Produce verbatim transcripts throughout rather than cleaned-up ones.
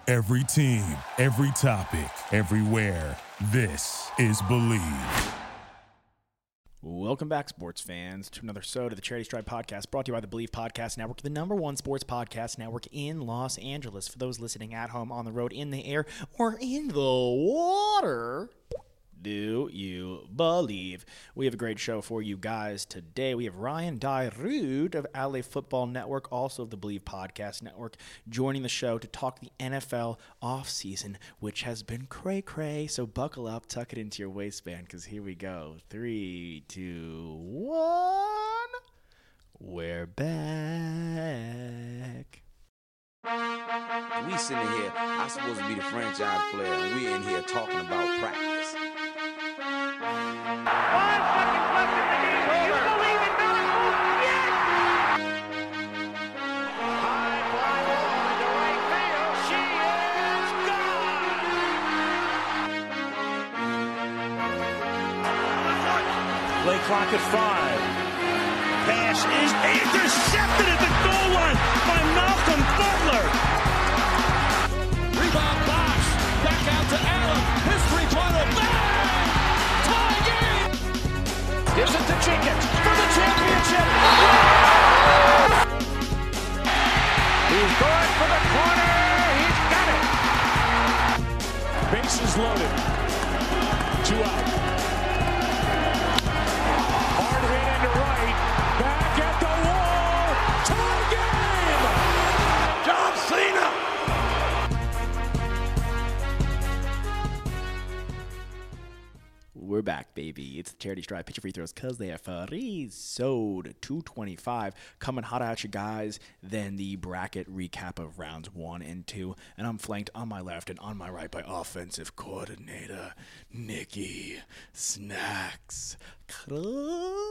Every team, every topic, everywhere. This is Believe. Welcome back, sports fans, to another episode of the Charity Stripe Podcast, brought to you by the Believe Podcast Network, the number one sports podcast network in Los Angeles. For those listening at home, on the road, in the air, or in the water, do you believe? We have a great show for you guys today. We have Ryan Dyrud of L A Football Network, also of the Believe Podcast Network, joining the show to talk the N F L offseason, which has been cray-cray. So buckle up, tuck it into your waistband, because here we go. Three, two, one. We're back. We sitting here, I'm supposed to be the franchise player, and we in here talking about practice. Five seconds left in the game. Do you believe in miracles? Yes! High fly ball into right field. She is gone! Play clock at five. Pass is intercepted at the goal line by Malcolm Butler. Rebound box. Back out to Allen. His three-pointer. Bang! Tie game! Gives it to Jenkins for the championship. He's going for the corner. He's got it. Bases loaded. Two out. Hard hit into right. Back at the wall. Tie game! John Cena! We're back, baby. It's the Charity Stripe Pitcher Free Throws, because they are free. Episode two twenty-five, coming hot at you guys. Then the bracket recap of rounds one and two. And I'm flanked on my left and on my right by offensive coordinator Nikki Snacks Kreider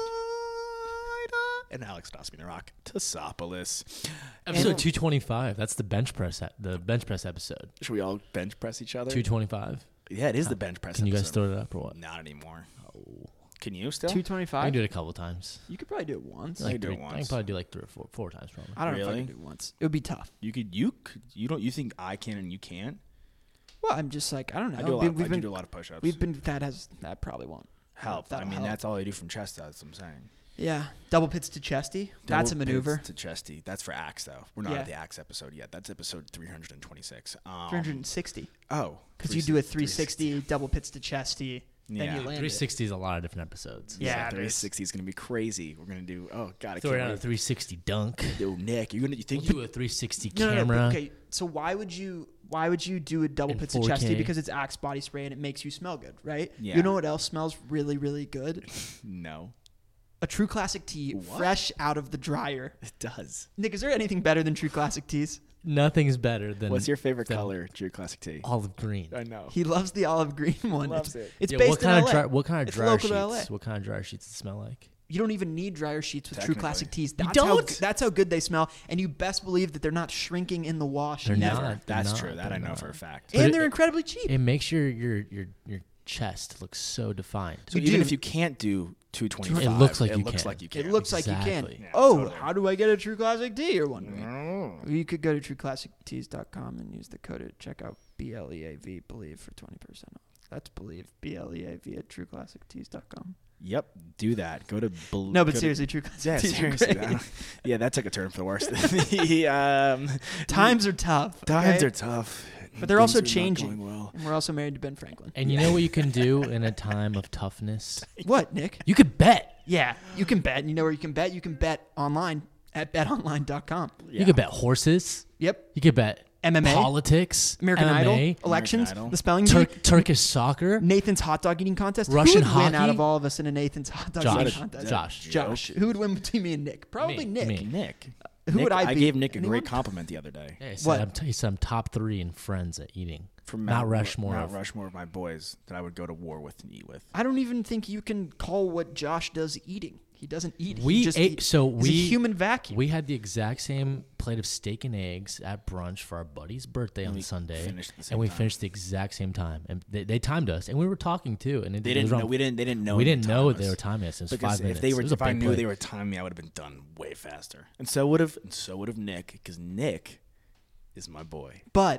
and Alex Dosby the Rock Tosopoulos. Episode two twenty-five. That's the bench press. The bench press episode. Should we all bench press each other? two twenty-five. Yeah, it is the bench press. Can you guys episode. throw it up or what? Not anymore. Oh, can you still? two I twenty-five? can do it a couple times. You could probably do it once. I Like can do three, it I once. can probably do like three or four, four times probably. I don't know if I Really? can do it once. It would be tough. You could. You could. You don't. You think I can and you can't? Well, I'm just like, I don't know. I do a lot. We- Of, we've I been, do a lot of push-ups. We've been, that has, that probably won't. help. I That'll mean, help. that's all I do from chest. That's what I'm saying. Yeah. Double pits to chesty. That's a Double maneuver. pits to chesty. That's for axe though. We're not Yeah. at the axe episode yet. That's episode three hundred twenty-six. Um, three hundred sixty. Oh, Because you do a three sixty, double pits to chesty, then Yeah. you land three it. sixty is a lot of different episodes. Yeah, it three is. sixty is gonna be crazy. We're gonna do. Oh God, I Throw can't it on a wait. three sixty dunk. Yo, Nick, you gonna? You think We'll you? do a three sixty No, no, camera. no, but okay, so why would you why would you do a double In pits to four K. chesty? Because it's Axe body spray and it makes you smell good, right? Yeah. You know what else smells really, really good? No, A True Classic tea, What? fresh out of the dryer. it does. Nick, is there anything better than True Classic teas? Nothing's better than What's your favorite than color to your classic tea? olive green. I know. He loves the olive green one. Loves it's, it. It's Yeah, based what kind in of L A. dry, what kind of It's dryer local to L A. sheets? What kind of dryer sheets does it smell like? You don't even need dryer sheets with True Technically. Classic teas. You That's how, don't? that's how good they smell, and you best believe that they're not shrinking in the wash. They're either. not. They're That's not, true. That they're I know not. for a fact. But And it- they're it- incredibly cheap. It makes your your your your chest look so defined. So You even do. if you can't do two twenty-five, It looks like it you looks can. like you can. It looks like you Exactly. can. Yeah, oh, totally. how do I get a True Classic tea? You're wondering. You could go to true classic teas dot com and use the code at checkout B L E A V Believe for twenty percent off. That's Believe B L E A V at true classic teas dot com. Yep, do that. Go to. Bel- No, but go to- seriously, True Classic Yeah, teas are seriously. great. I don't- yeah, that took a turn for the worse. the, um, Times are tough. times okay? are tough, But they're Things also are not changing. going well. And we're also married to Ben Franklin. And you know what you can do in a time of toughness? What, Nick? You could bet. Yeah, you can bet. You know where you can bet? You can bet online at bet online dot com. You could bet horses. Yep. You could bet M M A. politics, American M M A, Idol, elections, Idol. the spelling Tur- bee, Turkish soccer. Nathan's hot dog eating contest. Russian Who would win out hockey? of all of us in a Nathan's hot dog Josh. eating contest? Josh. Josh. Who would win between me and Nick? Probably Me. Nick. Me. Nick. Who Nick, would I I beat? gave Nick a Anyone? great compliment the other day. Yeah, he said What? I'm t- he said I'm top three in friends at eating. From Mount Rushmore Mount of- Rushmore of my boys that I would go to war with and eat with. I don't even think you can call what Josh does eating. He doesn't eat. We he just ate- eats. so He's we- a human vacuum. We had the exact same plate of steak and eggs at brunch for our buddy's birthday And on we Sunday, finished at the same and we time. finished the exact same time. And they, they timed us, and we were talking too. And it, They it was didn't wrong. know. We didn't. They didn't know. We the didn't know time they was- were timing us. It was Because five if minutes. they were, It was a if I big knew plate. they were timing me, I would have been done way faster. And so would have, and so would have Nick, because Nick is my boy. but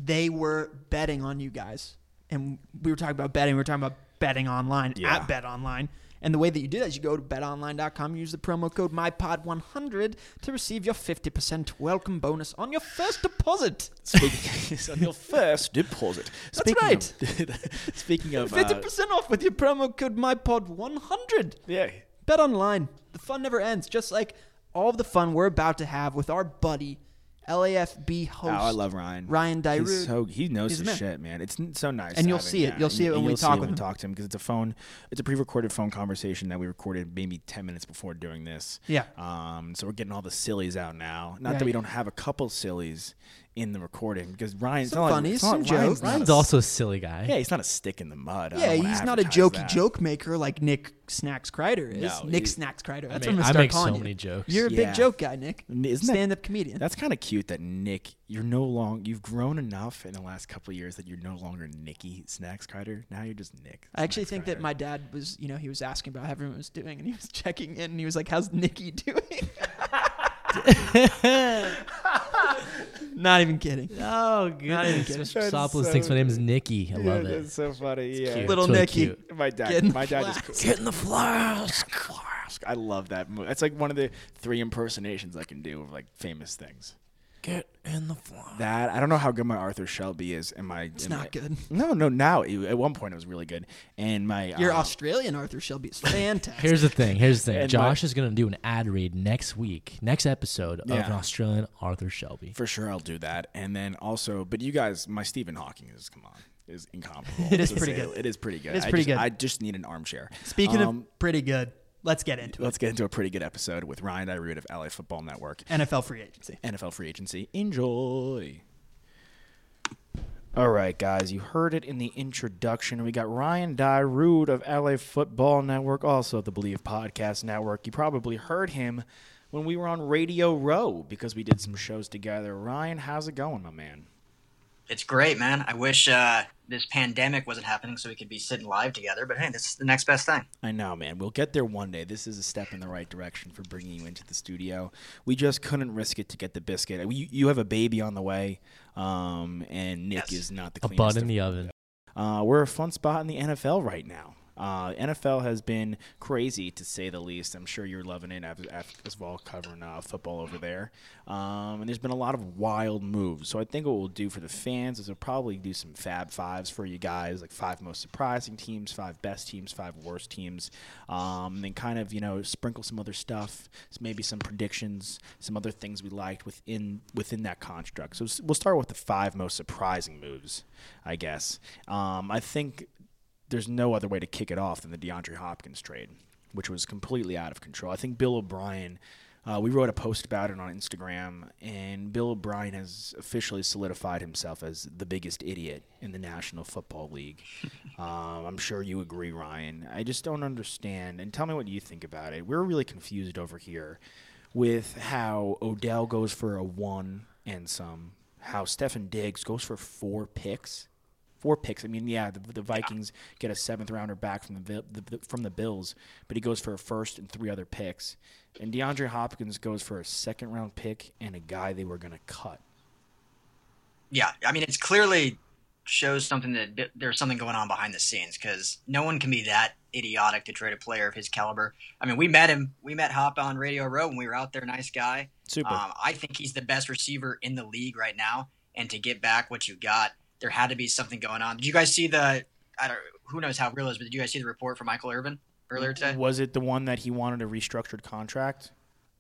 they were betting on you guys. And we were talking about betting. We were talking about betting online Yeah. at Bet Online. And the way that you do that is you go to bet online dot com, use the promo code my pod one hundred to receive your fifty percent welcome bonus on your first deposit. Speaking on your first deposit. That's Speaking right. Of, speaking of fifty uh, percent off with your promo code my pod one hundred. yeah, Bet Online. The fun never ends. Just like all of the fun we're about to have with our buddy, L A F B host. oh, I love Ryan. Ryan Dyrud. He's so he knows He's his the man. shit, man. It's n- so nice, And you'll having- see it. yeah, You'll see it and when we you'll talk see it with when we him. talk to him because it's a phone. It's a pre-recorded phone conversation that we recorded maybe ten minutes before doing this. Yeah. Um. So we're getting all the sillies out now. Not Yeah, that we yeah. don't have a couple sillies in the recording because Ryan. it's Some not like- funnies, it's not some like Ryan's jokes. not Ryan's a- also a silly guy. Yeah, he's not a stick in the mud. I Yeah, don't wanna he's not a advertise jokey that. joke maker like Nick Snacks Kreider is. No, Nick he- Snacks Kreider. That's I what I'm make- gonna I start make calling so you. many jokes. You're a Yeah. big joke guy, Nick. Isn't that- Stand-up comedian. That's kind of cute that Nick, you're no long. You've grown enough in the last couple of years that you're no longer Nicky Snacks Kreider. Now you're just Nick. I actually Snacks think that Kreider. my dad was, you know, he was asking about how everyone was doing, and he was checking in, and he was like, "How's Nikki doing?" Not even kidding. Oh, Not even kidding. good. Sopolis thinks my name is Nikki. I love it. That's so funny. Yeah. cute. Little It's really Nicky. cute. My dad. Getting My dad flask. is Get in the flask. Flask. I love that movie. It's like one of the three impersonations I can do of like famous things. Get in the flask. That I don't know how good my Arthur Shelby is. And my It's in not my- good. No, no. Now it- at one point it was really good. And my Your um, Australian Arthur Shelby is fantastic. Here's the thing. Here's the thing. And Josh my- is going to do an ad read next week, next episode of Yeah. an Australian Arthur Shelby. For sure, I'll do that. And then also, but you guys, my Stephen Hawking is come on, is incomparable. It is to pretty say- good. It is pretty good. It is I pretty just, good. I just need an armchair. Speaking Um, of pretty good, let's get into it. let's get into a pretty good episode with Ryan Dyrud of L A Football Network, N F L free agency. N F L free agency. Enjoy. All right, guys, you heard it in the introduction. We got Ryan Dyrud of L A Football Network, also the Believe Podcast Network. You probably heard him when we were on Radio Row because we did some shows together. Ryan, how's it going, my man? It's great, man. I wish uh, this pandemic wasn't happening so we could be sitting live together. But hey, this is the next best thing. I know, man. We'll get there one day. This is a step in the right direction for bringing you into the studio. We just couldn't risk it to get the biscuit. We, you have a baby on the way, um, and Nick Yes. is not the A cleanest. bun in of- the oven. Uh, we're a fun spot in the N F L right now. Uh, N F L has been crazy, to say the least. I'm sure you're loving it as, as well, covering uh, football over there. Um, and there's been a lot of wild moves. So I think what we'll do for the fans is we'll probably do some Fab Fives for you guys, like five most surprising teams, five best teams, five worst teams, um, and then kind of, you know, sprinkle some other stuff, so maybe some predictions, some other things we liked within within that construct. So s- we'll start with the five most surprising moves, I guess. Um, I think there's no other way to kick it off than the DeAndre Hopkins trade, which was completely out of control. I think Bill O'Brien, uh, we wrote a post about it on Instagram, and Bill O'Brien has officially solidified himself as the biggest idiot in the National Football League. um, I'm sure you agree, Ryan. I just don't understand, and tell me what you think about it. We're really confused over here with how Odell goes for a one and some, how Stefan Diggs goes for four picks. Four picks. I mean, yeah, the, the Vikings get a seventh rounder back from the, the, the from the Bills, but he goes for a first and three other picks. And DeAndre Hopkins goes for a second round pick and a guy they were going to cut. Yeah, I mean, it's clearly shows something that th- there's something going on behind the scenes because no one can be that idiotic to trade a player of his caliber. I mean, we met him. We met Hop on Radio Row when we were out there. Nice guy. Super. Um, I think he's the best receiver in the league right now. And to get back what you got, there had to be something going on. Did you guys see the? I don't. Who knows how real it is, but did you guys see the report from Michael Irvin earlier today? Was it the one that he wanted a restructured contract?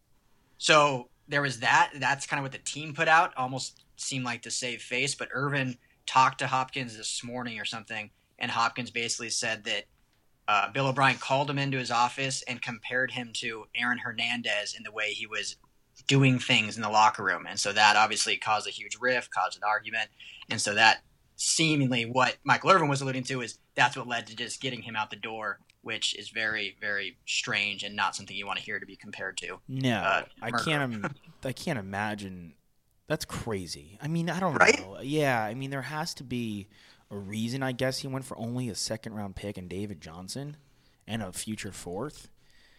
So there was that. That's kind of what the team put out. Almost seemed like to save face, but Irvin talked to Hopkins this morning or something, and Hopkins basically said that uh, Bill O'Brien called him into his office and compared him to Aaron Hernandez in the way he was doing things in the locker room, and so that obviously caused a huge rift, caused an argument, and so that seemingly what Michael Irvin was alluding to is that's what led to just getting him out the door, which is very, very strange and not something you want to hear to be compared to. No, Uh, I murder. can't. Im- I can't imagine. That's crazy. I mean, I don't Right? know. Yeah, I mean, there has to be a reason. I guess he went for only a second round pick and David Johnson, and a future fourth.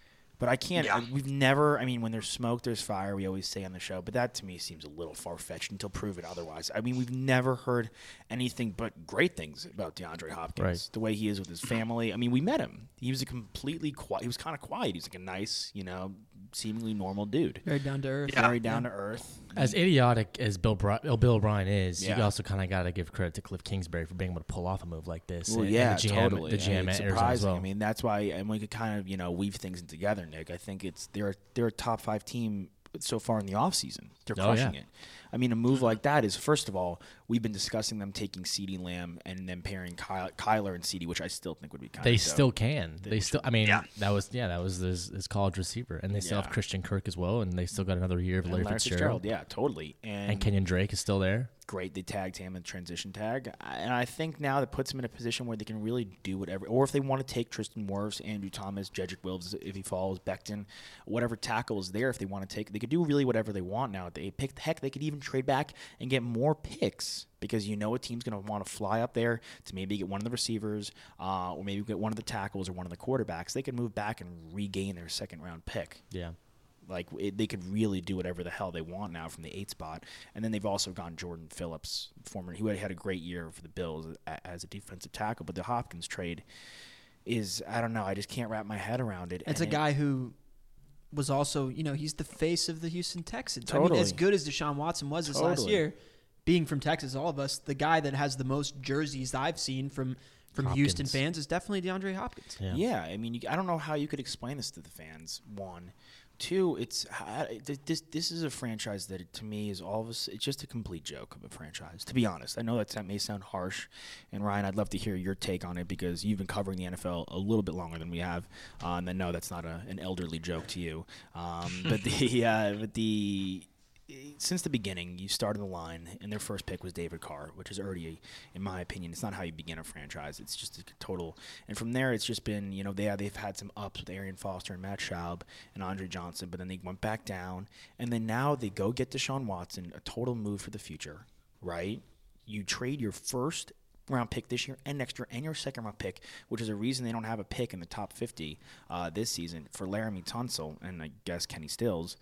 But I can't. Yeah. I, we've never. I mean, when there's smoke, there's fire. We always say on the show. But that to me seems a little far fetched until proven otherwise. I mean, we've never heard anything but great things about DeAndre Hopkins. Right. The way he is with his family. I mean, we met him. He was a completely quiet. He was kind of quiet. He's like a nice, you know, seemingly normal dude. Very down to earth. Yeah. Very down to earth. As idiotic as Bill Bri- uh, Bill O'Brien is, Yeah. you also kind of got to give credit to Cliff Kingsbury for being able to pull off a move like this. Well, and, yeah, and the G M, totally. The G M it's at Arizona surprising. as well. I mean, that's why, and we could kind of, you know, weave things in together, Nick. I think it's they're they're a top five team so far in the offseason. They're Oh, crushing yeah. it. I mean, a move like that is, first of all, we've been discussing them taking CeeDee Lamb and then pairing Ky- Kyler and CeeDee, which I still think would be kind They of still can. They, still. I mean, Yeah. that was yeah, that was his, his college receiver, and they still Yeah. have Christian Kirk as well, and they still got another year of Larry, Fitzgerald. Yeah, totally. And, And Kenyon Drake is still there. great. They tagged him in transition tag. And I think now that puts him in a position where they can really do whatever. Or if they want to take Tristan Wirfs, Andrew Thomas, Jedrick Wills, if he falls, Becton, whatever tackle is there, if they want to take, they could do really whatever they want now. They pick, heck, they could even trade back and get more picks because you know a team's going to want to fly up there to maybe get one of the receivers uh, or maybe get one of the tackles or one of the quarterbacks. They could move back and regain their second round pick. Yeah. Like, it, they could really do whatever the hell they want now from the eight spot. And then they've also gone Jordan Phillips, former, who had had a great year for the Bills a- as a defensive tackle. But the Hopkins trade is, I don't know, I just can't wrap my head around it. It's And a it- guy who was also, you know, he's the face of the Houston Texans. I Totally. mean, as good as Deshaun Watson was this last Totally. year, being from Texas, all of us, the guy that has the most jerseys I've seen from from Houston Hopkins. fans is definitely DeAndre Hopkins. Yeah. Yeah, I mean, you, I don't know how you could explain this to the fans. One, two, it's I- this. This is a franchise that, to me, is all of us. It's just a complete joke of a franchise. To be honest, I know that that may sound harsh, and Ryan, I'd love to hear your take on it because you've been covering the N F L a little bit longer than we have, uh, and I know that's not a, an elderly joke to you. Um, but the uh, but the. Since the beginning, you started the line, and their first pick was David Carr, which is already, in my opinion, it's not how you begin a franchise. It's just a total. And from there, it's just been, you know, they they've had some ups with Arian Foster and Matt Schaub and Andre Johnson, but then they went back down, and then now they go get Deshaun Watson, a total move for the future, right? You trade your first round pick this year and next year and your second round pick, which is a reason they don't have a pick in the top fifty uh, this season for Laramie Tunsil and I guess Kenny Stills.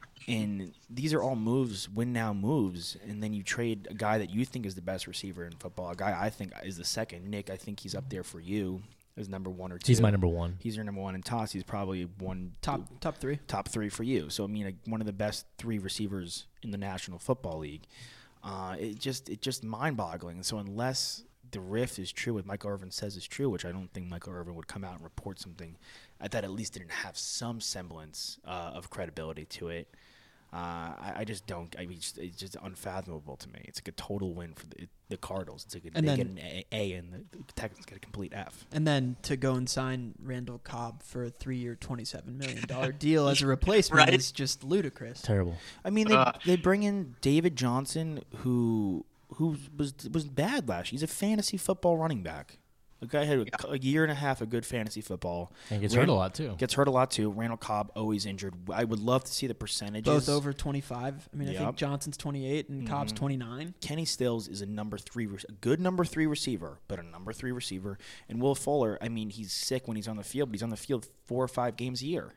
And these are all moves, win now moves, and then you trade a guy that you think is the best receiver in football, a guy I think is the second. Nick, I think he's up there for you as number one or two. He's my number one. He's your number one, and Toss, he's probably one Top top three. top three for you. So I mean, like, one of the best three receivers in the National Football League. Uh, it just it just mind-boggling. And so unless the rift is true, what Michael Irvin says is true, which I don't think Michael Irvin would come out and report something that at least didn't have some semblance uh, of credibility to it. Uh, I, I just don't. I mean, it's, it's just unfathomable to me. It's like a total win for the, the Cardinals. It's like a, And they then- get an A, a and the, the Texans get a complete F. And then to go and sign Randall Cobb for a three-year, twenty-seven million dollars deal as a replacement Right. is just ludicrous. Terrible. I mean, they Uh. they bring in David Johnson, who who was was bad last year. He's a fantasy football running back. The guy had a, a year and a half of good fantasy football. And gets Randall- hurt a lot, too. Gets hurt a lot too. Randall Cobb always injured. I would love to see the percentages. Both over twenty-five. I mean, I Yep. think Johnson's twenty-eight and Cobb's Mhm. twenty-nine. Kenny Stills is a number three, re- a good number three receiver, but a number three receiver. And Will Fuller, I mean, he's sick when he's on the field, but he's on the field four or five games a year.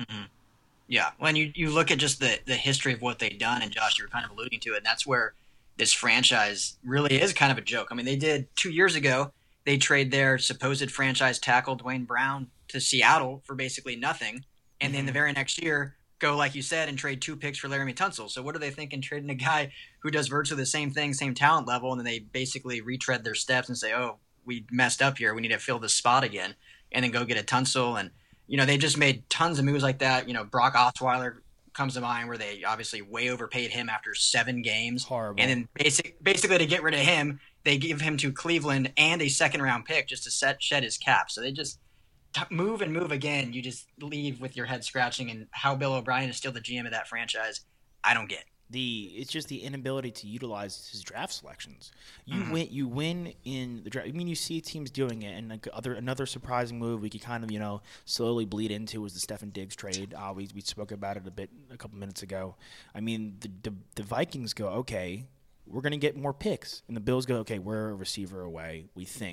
Yeah, when you, you look at just the, the history of what they've done, and Josh, you were kind of alluding to it, and that's where this franchise really is kind of a joke. I mean, they did two years ago, they trade their supposed franchise tackle, Dwayne Brown, to Seattle for basically nothing, and then the very next year go, like you said, and trade two picks for Laramie Tunsil. So what are they thinking, trading a guy who does virtually the same thing, same talent level, and then they basically retread their steps and say, oh, we messed up here, we need to fill this spot again, and then go get a Tunsil. And you know, they just made tons of moves like that. You know, Brock Osweiler comes to mind, where they obviously way overpaid him after seven games. Horrible. And then basic, basically to get rid of him, they give him to Cleveland and a second round pick just to set shed his cap. So they just t- move and move again. You just leave with your head scratching. And how Bill O'Brien is still the G M of that franchise, I don't get. The it's just the inability to utilize his draft selections. You win. You win in the draft. I mean, you see teams doing it, and like other another surprising move we could kind of you know slowly bleed into was the Stefan Diggs trade. Uh, we we spoke about it a bit a couple minutes ago. I mean, the the, the Vikings go, okay, we're gonna get more picks, and the Bills go, okay, we're a receiver away. We think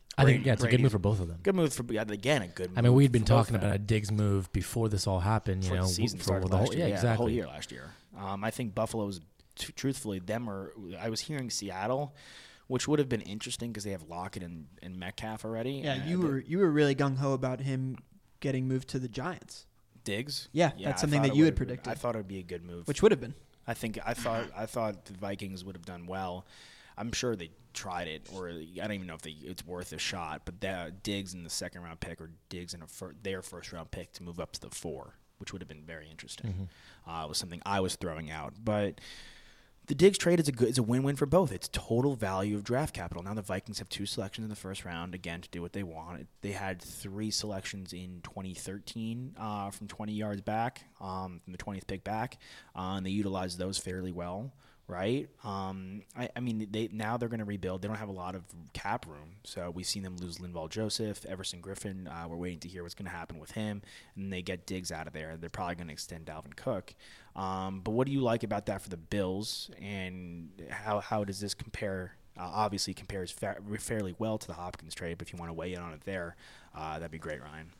I think yeah, it's a Brady. good move for both of them. Good move for yeah, again a good. I move mean, we'd been for both talking of them. about a Diggs move before this all happened. You For know, the season for started the last whole year. yeah, Yeah, exactly. the whole year last year. Um, I think Buffalo's t- truthfully them or I was hearing Seattle, which would have been interesting because they have Lockett and, and Metcalf already. Yeah, and you the- were you were really gung ho about him getting moved to the Giants, Diggs. Yeah, Yeah, that's I something thought that it you would've had been- predicted. I thought it would be a good move. which would have been. I think I thought I thought the Vikings would have done well. I'm sure they tried it, or I don't even know if they, it's worth a shot. But that Diggs in the second round pick, or Diggs in a fir- their first round pick to move up to the four, which would have been very interesting. Mm-hmm. Uh, was something I was throwing out, but. The Diggs trade is a good, is a win-win for both. It's total value of draft capital. Now the Vikings have two selections in the first round, again, to do what they want. They had three selections in twenty thirteen uh, from twenty yards back, um, from the twentieth pick back, uh, and they utilized those fairly well, right? Um, I, I mean, they now they're going to rebuild. They don't have a lot of cap room, so we've seen them lose Linval Joseph, Everson Griffin. Uh, we're waiting to hear what's going to happen with him, and they get Diggs out of there. They're probably going to extend Dalvin Cook. Um, but what do you like about that for the Bills, and how how does this compare? Uh, obviously, compares fa- fairly well to the Hopkins trade. But if you want to weigh in on it there, uh, that'd be great, Ryan.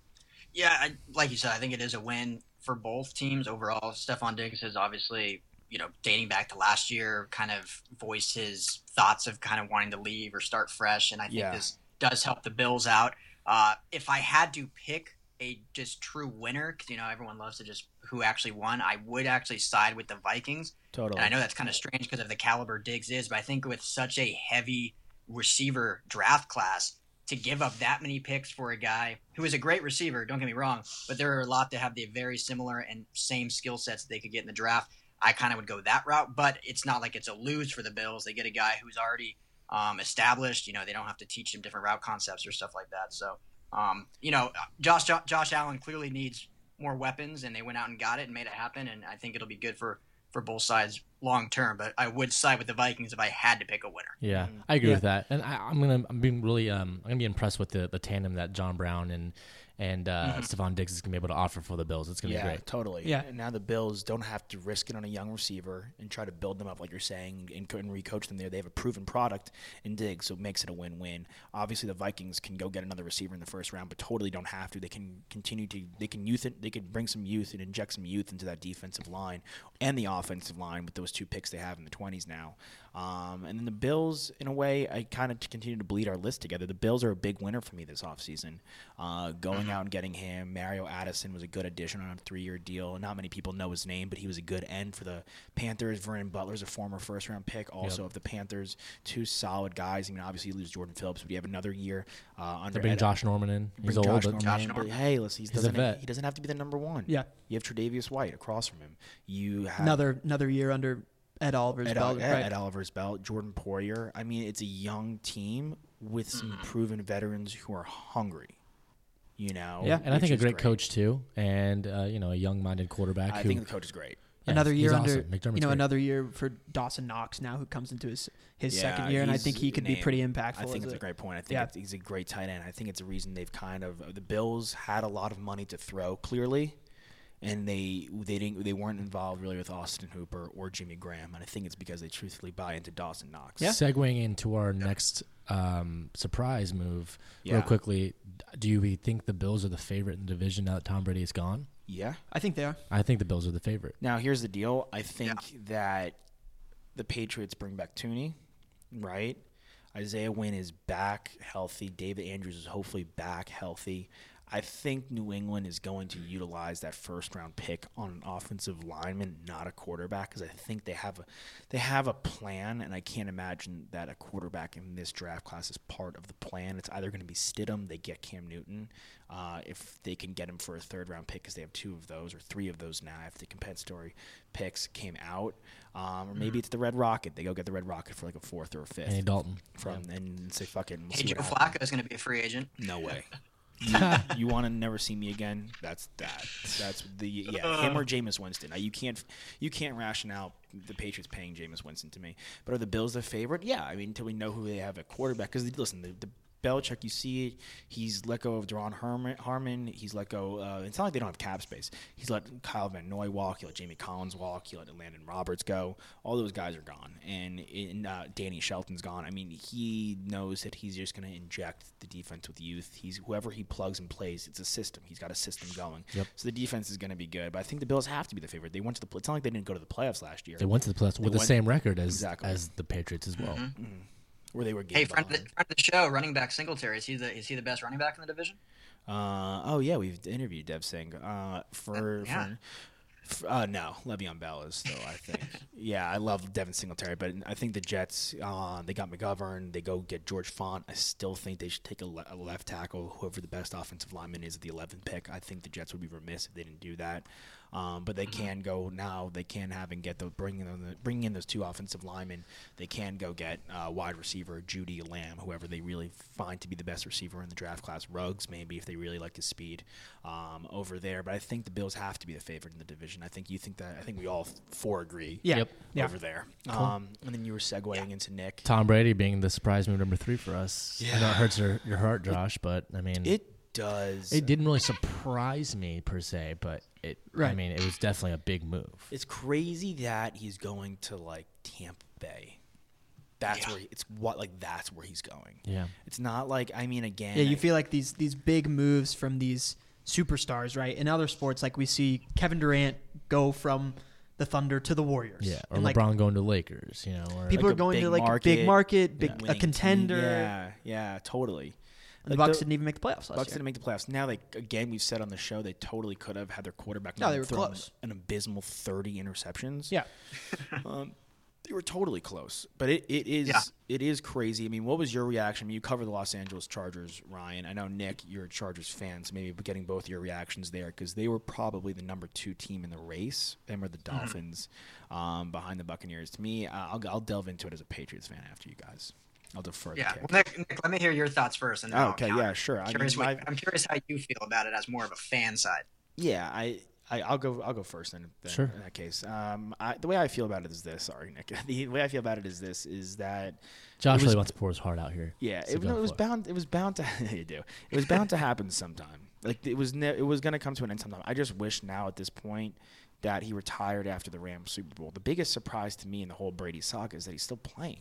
Yeah, I, like you said, I think it is a win for both teams overall. Stephon Diggs has obviously, you know, dating back to last year, kind of voiced his thoughts of kind of wanting to leave or start fresh, and I think Yeah. this does help the Bills out. Uh, if I had to pick a just true winner, because you know everyone loves to just who actually won, I would actually side with the Vikings. Totally. And I know that's kind of strange because of the caliber Diggs is, but I think with such a heavy receiver draft class, to give up that many picks for a guy who is a great receiver, don't get me wrong, but there are a lot that have the very similar and same skill sets that they could get in the draft. I kind of would go that route, but it's not like it's a lose for the Bills. They get a guy who's already um, established. You know, they don't have to teach him different route concepts or stuff like that. So, um, you know, Josh Josh Allen clearly needs more weapons, and they went out and got it and made it happen, and I think it'll be good for, for both sides long term. But I would side with the Vikings if I had to pick a winner. Yeah, I agree Yeah. with that, and I, I'm gonna I'm being really um I'm gonna be impressed with the, the tandem that John Brown and and uh, Stephon Diggs is gonna be able to offer for the Bills. It's gonna Yeah, be great. totally. Yeah. And now the Bills don't have to risk it on a young receiver and try to build them up, like you're saying, and, co- and recoach them there. They have a proven product in Diggs, so it makes it a win-win. Obviously, the Vikings can go get another receiver in the first round, but totally don't have to. They can continue to. They can youth it. They could bring some youth and inject some youth into that defensive line and the offensive line with those two picks they have in the twenties now. Um, and then the Bills, in a way, I kind of continue to bleed our list together. The Bills are a big winner for me this offseason. Uh, going out and getting him. Mario Addison was a good addition on a three-year deal. Not many people know his name, but he was a good end for the Panthers. Vernon Butler's a former first-round pick also Yep. of the Panthers. Two solid guys. I mean, obviously you lose Jordan Phillips, but you have another year uh, under They bring Ed- Josh Norman in. bring He's old, Josh but Norman Josh in, but Norman. hey, listen, he He's a doesn't, vet. he doesn't have to be the number one. Yeah. You have Tre'Davious White across from him. You have Another another year under Ed Oliver's Ed, belt. Ed, right. Ed Oliver's belt, Jordan Poyer. I mean, it's a young team with some proven veterans who are hungry. You know, yeah, and I which think a is great, coach too, and uh, you know a young-minded quarterback. I who, think the coach is great. yeah, Another he's year awesome. under, McDermott's you know, great. another year for Dawson Knox now, who comes into his his Yeah, second year, and I he's think he could be named. pretty impactful. I think as it's a great point. I think yeah. it's, he's a great tight end. I think it's a reason they've kind of the Bills had a lot of money to throw clearly, and they they didn't they weren't involved really with Austin Hooper or Jimmy Graham, and I think it's because they truthfully buy into Dawson Knox. Segueing into our next um, surprise move, Yeah. real quickly, do you think the Bills are the favorite in the division now that Tom Brady is gone? Yeah. I think they are. I think the Bills are the favorite. Now, here's the deal. I think that the Patriots bring back Tooney, right? Isaiah Wynn is back healthy. David Andrews is hopefully back healthy. I think New England is going to utilize that first-round pick on an offensive lineman, not a quarterback, because I think they have a they have a plan, and I can't imagine that a quarterback in this draft class is part of the plan. It's either going to be Stidham, they get Cam Newton, uh, if they can get him for a third-round pick, because they have two of those or three of those now if the compensatory picks came out, um, or maybe it's the Red Rocket. They go get the Red Rocket for like a fourth or a fifth. Andy Dalton. From and say fuck it. And we'll Hey, see Joe what happens. Flacco is going to be a free agent. No way. you you want to never see me again? That's that. That's the yeah. Him or Jameis Winston. Now, you can't you can't ration out the Patriots paying Jameis Winston to me. But are the Bills the favorite? Yeah. I mean, until we know who they have at quarterback. Because listen, the, the Belichick, you see it. He's let go of Deron Harmon. Harmon. He's let go. Uh, it's not like they don't have cap space. He's let Kyle Van Noy walk. He let Jamie Collins walk. He let Landon Roberts go. All those guys are gone. And in, uh, Danny Shelton's gone. I mean, he knows that he's just going to inject the defense with youth. He's whoever he plugs and plays, it's a system. He's got a system going. Yep. So the defense is going to be good. But I think the Bills have to be the favorite. They went to the. It's not like they didn't go to the playoffs last year. They went to the playoffs They with the went- same record as Exactly. as the Patriots as well. Mm-hmm. Mm-hmm. Where they were. Hey, game friend of, the, behind. friend of the show, running back Singletary. Is he the is he the best running back in the division? Uh, oh yeah, we've interviewed Dev Singh. Uh, for, Uh, yeah. for f- uh, no, Le'Veon Bell is still. I think. Yeah, I love Devin Singletary, but I think the Jets. Uh, they got McGovern. They go get George Font. I still think they should take a, le- a left tackle, whoever the best offensive lineman is at the eleventh pick. I think the Jets would be remiss if they didn't do that. Um, but they can go now. They can have and get the bring in the, bring in those two offensive linemen. They can go get uh, wide receiver Judy Lamb, whoever they really find to be the best receiver in the draft class. Ruggs, maybe if they really like his speed um, over there. But I think the Bills have to be the favorite in the division. I think you think that. I think we all four agree. Yeah. Yep. Yeah. Over there. Um, and then you were segueing into Nick. Tom Brady being the surprise move number three for us. I know it hurts your, your heart, Josh, but I mean, It does. it didn't really surprise me per se, but it. I Right. mean, it was definitely a big move. It's crazy that he's going to like Tampa Bay. That's where he, it's what like that's where he's going. Yeah. It's not like I mean again. Yeah, you I- feel like these these big moves from these superstars, right? In other sports, like we see Kevin Durant go from the Thunder to the Warriors. Yeah, or And, like, LeBron going to Lakers, you know. Or people like are a going big to like a market, big market, big winning a team. contender. Yeah, yeah, totally. And the Like Bucks the- didn't even make the playoffs last Bucks year. didn't make the playoffs. Now they again we've said on the show they totally could have had their quarterback. No, not they were thrown close. An abysmal thirty interceptions. Yeah. um, they were totally close, but it, it is Yeah. it is crazy. I mean, what was your reaction? I mean, you cover the Los Angeles Chargers, Ryan. I know Nick, you're a Chargers fan, so maybe getting both your reactions there because they were probably the number two team in the race. Them or the Dolphins um, behind the Buccaneers. To me, uh, I'll I'll delve into it as a Patriots fan after you guys. I'll defer. Yeah. The Well, kick. Nick, Nick, let me hear your thoughts first. And then Oh, I'll okay, counter. yeah, sure. I I'm curious, mean, what- my- I'm curious how you feel about it as more of a fan side. Yeah, I, I I'll go I'll go first then. then Sure. In that case, um, I, the way I feel about it is this. Sorry, Nick. The way I feel about it is this: is that Josh it was- really wants to pour his heart out here. yeah, So it, go no, it was for bound. It was bound to. You do. It was bound to happen sometime. Like it was. Ne- it was going to come to an end sometime. I just wish now at this point that he retired after the Rams Super Bowl. The biggest surprise to me in the whole Brady saga is that he's still playing.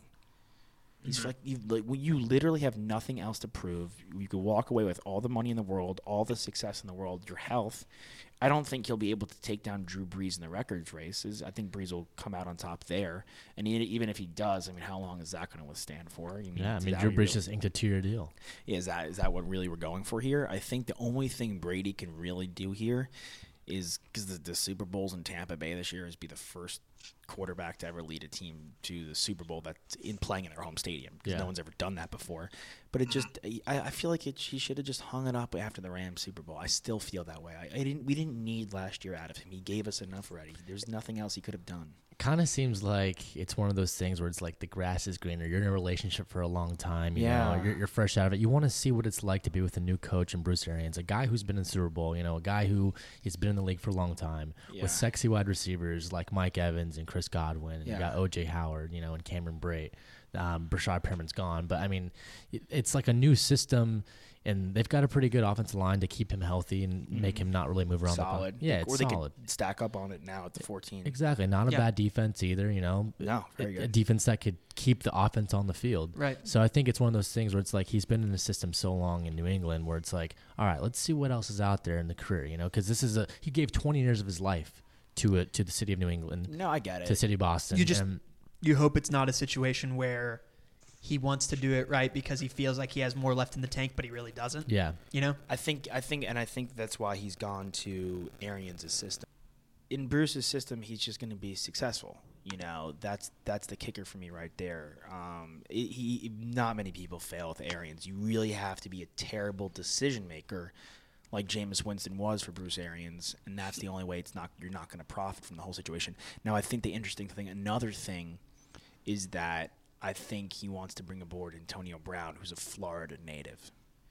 He's like you, like when you literally have nothing else to prove. You could walk away with all the money in the world, all the success in the world, your health. I don't think he'll be able to take down Drew Brees in the records races. I think Brees will come out on top there. And e- even if he does, I mean, how long is that going to withstand for? You Yeah, I is mean, that Drew what you're Brees just inked a two-year deal. yeah, is that is that what really we're going for here? I think the only thing Brady can really do here is because the, the Super Bowls in Tampa Bay this year is be the first quarterback to ever lead a team to the Super Bowl that's in playing in their home stadium because Yeah. no one's ever done that before. But it just I, I feel like it, he should have just hung it up after the Rams Super Bowl. I still feel that way. I, I didn't we didn't need last year out of him. He gave us enough already. There's nothing else he could have done. Kind of seems like it's one of those things where it's like the grass is greener. You're in a relationship for a long time. You Yeah. know, you're, you're fresh out of it. You want to see what it's like to be with a new coach and Bruce Arians, a guy who's been in the Super Bowl, you know, a guy who has been in the league for a long time Yeah. with sexy wide receivers like Mike Evans and Chris Godwin. And Yeah. You got O J Howard, you know, and Cameron Brate. Um, Brashad Perriman's gone. But, I mean, it, it's like a new system, and they've got a pretty good offensive line to keep him healthy and make him not really move around the Solid. pocket. Yeah, it's or they solid. could stack up on it now at the fourteen. Exactly. Not a Yeah. bad defense either, you know. No, very A- A good. defense that could keep the offense on the field. Right. So I think it's one of those things where it's like he's been in the system so long in New England where it's like, all right, let's see what else is out there in the career, you know, because this is a he gave twenty years of his life to it to the city of New England, No, I get to it. the city of Boston. You just and you hope it's not a situation where he wants to do it right because he feels like he has more left in the tank, but he really doesn't. yeah, You know? I think I think and I think that's why he's gone to Arians' system. In Bruce's system, he's just going to be successful. You know, that's that's the kicker for me right there. Um, it, he not many people fail with Arians. You really have to be a terrible decision maker, like Jameis Winston was for Bruce Arians, and that's the only way it's not you're not going to profit from the whole situation. Now, I think the interesting thing, another thing, is that I think he wants to bring aboard Antonio Brown, who's a Florida native.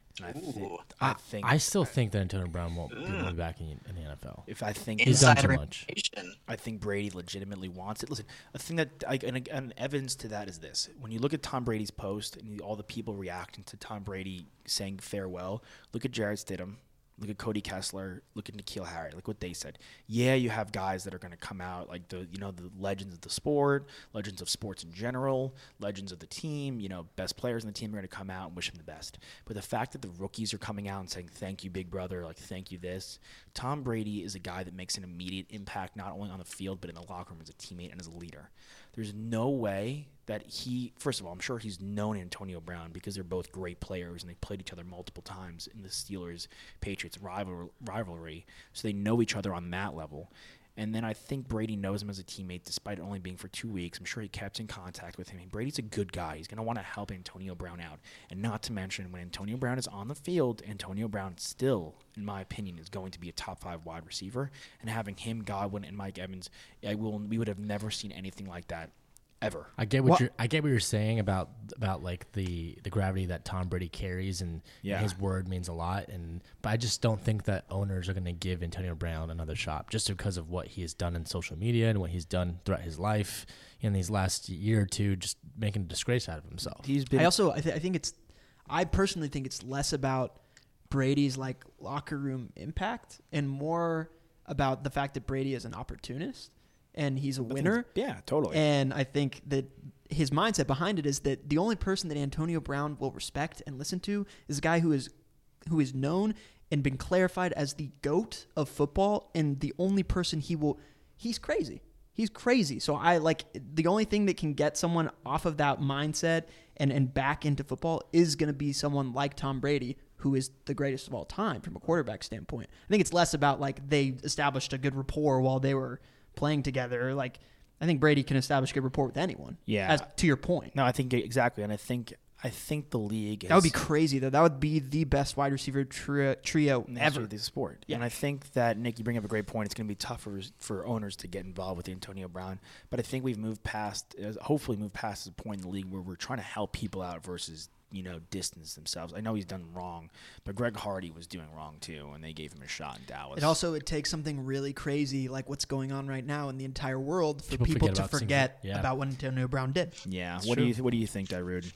And I, th- Ooh. I think I still think that Antonio Brown won't be won't be back in, in the N F L. if I think He's done Insider too much. information. I think Brady legitimately wants it. Listen, a thing that I, and, and evidence to that is this: when you look at Tom Brady's post and all the people reacting to Tom Brady saying farewell, look at Jarrett Stidham, look at Cody Kessler, look at N'Keal Harry, like what they said. Yeah, you have guys that are going to come out like the you know the legends of the sport, legends of sports in general, legends of the team. You know, best players in the team are going to come out and wish him the best. But the fact that the rookies are coming out and saying thank you, big brother, like thank you this. Tom Brady is a guy that makes an immediate impact not only on the field but in the locker room as a teammate and as a leader. There's no way that he, first of all, I'm sure he's known Antonio Brown because they're both great players and they played each other multiple times in the Steelers-Patriots rival, rivalry, so they know each other on that level. And then I think Brady knows him as a teammate despite it only being for two weeks. I'm sure he kept in contact with him. Brady's a good guy. He's going to want to help Antonio Brown out. And not to mention, when Antonio Brown is on the field, Antonio Brown still, in my opinion, is going to be a top five wide receiver. And having him, Godwin, and Mike Evans, I will, we would have never seen anything like that. Ever. I get what, What- you're I get what you're saying about about like the, the gravity that Tom Brady carries and, Yeah. and his word means a lot and but I just don't think that owners are going to give Antonio Brown another shot just because of what he has done in social media and what he's done throughout his life in these last year or two, just making a disgrace out of himself. He's been. I also I, th- I think it's I personally think it's less about Brady's like locker room impact and more about the fact that Brady is an opportunist and he's a winner. Yeah, totally. And I think that his mindset behind it is that the only person that Antonio Brown will respect and listen to is a guy who is who is known and been clarified as the GOAT of football, and the only person he will he's crazy. He's crazy. So I like the only thing that can get someone off of that mindset and, and back into football is going to be someone like Tom Brady, who is the greatest of all time from a quarterback standpoint. I think it's less about like they established a good rapport while they were playing together. Like I think Brady can establish good rapport with anyone. Yeah. As to your point. No, I think exactly, and I think I think the league has, That would be crazy, though. That would be the best wide receiver trio, trio in the history ever. of the sport. Yeah. And I think that, Nick, you bring up a great point. It's going to be tougher for owners to get involved with Antonio Brown. But I think we've moved past, hopefully moved past the point in the league where we're trying to help people out versus, you know, distance themselves. I know he's done wrong, but Greg Hardy was doing wrong too, and they gave him a shot in Dallas. It also it takes something really crazy like what's going on right now in the entire world for People people, forget to about things forget like- yeah. about what Antonio Brown did. yeah. It's What true. do you What do you think, Darude?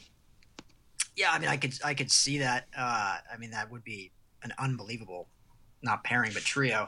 Yeah, I mean, I could I could see that. Uh, I mean, that would be an unbelievable, not pairing, but trio.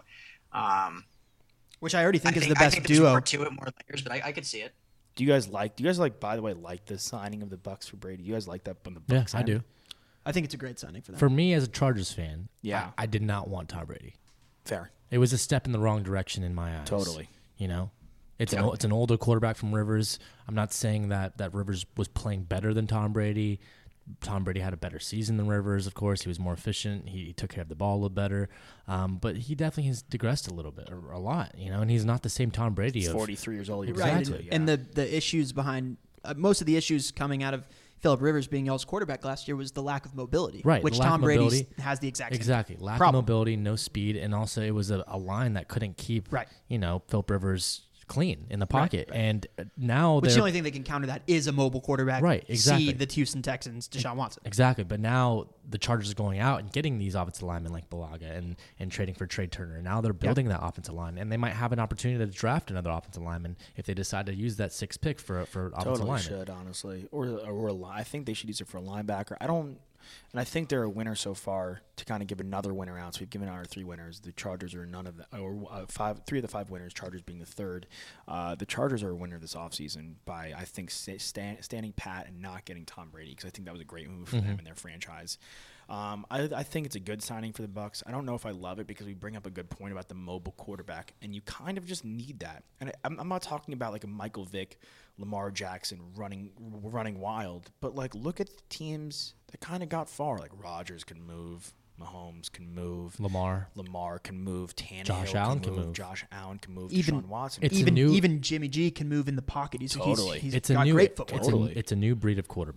Um, Which I already think I is think, the I best think there's duo. more to it, more layers, but I, I could see it. Do you guys like? Do you guys like? By the way, like the signing of the Bucks for Brady? Do you guys like that on the Yeah, Bucks? I end? do. I think it's a great signing for them. For me as a Chargers fan, Yeah. I, I did not want Tom Brady. Fair. It was a step in the wrong direction in my eyes. Totally. You know, it's an Totally. ol- it's an older quarterback from Rivers. I'm not saying that that Rivers was playing better than Tom Brady. Tom Brady had a better season than Rivers, of course. He was more efficient. He, he took care of the ball a little better. Um, but he definitely has digressed a little bit, or a lot, you know, and he's not the same Tom Brady He's of forty-three years old. You're Right, Exactly, and, yeah. and the the issues behind uh, most of the issues coming out of Phillip Rivers being y'all's quarterback last year was the lack of mobility, Right, Which the lack Tom of Brady mobility. has the exact same Exactly. Lack problem. of mobility, no speed, and also it was a, a line that couldn't keep, Right. you know, Philip Rivers clean in the pocket. And uh, now Which they're the only thing that can counter that is a mobile quarterback. Right, exactly. See the Houston Texans, Deshaun Watson. Exactly, but now the Chargers are going out and getting these offensive linemen like Balaga and, and trading for Trey Turner. Now they're building that offensive line, and they might have an opportunity to draft another offensive lineman if they decide to use that sixth pick for for offensive Totally lineman. should, honestly. Or, or a li- I think they should use it for a linebacker. I don't, and I think they're a winner so far to kind of give another winner out. So we've given our three winners. The Chargers are none of the, or uh, five, three of the five winners, Chargers being the third. Uh, the Chargers are a winner this offseason by, I think, sta- stand, standing pat and not getting Tom Brady, because I think that was a great move for Mm-hmm. them and their franchise. Um, I, I think it's a good signing for the Bucks. I don't know if I love it because we bring up a good point about the mobile quarterback, and you kind of just need that. And I, I'm, I'm not talking about like a Michael Vick, Lamar Jackson running running wild, but like look at the teams that kind of got far. Like Rodgers can move, Mahomes can move, Lamar. Lamar can move, Tannehill Josh can, Allen move, can move. Josh Allen can move, Even- Deshaun Watson. It's can a even new- even Jimmy G can move in the pocket. He's Totally. He's, he's It's a got new great footwork. it's, Totally. a, it's a new breed of quarterback.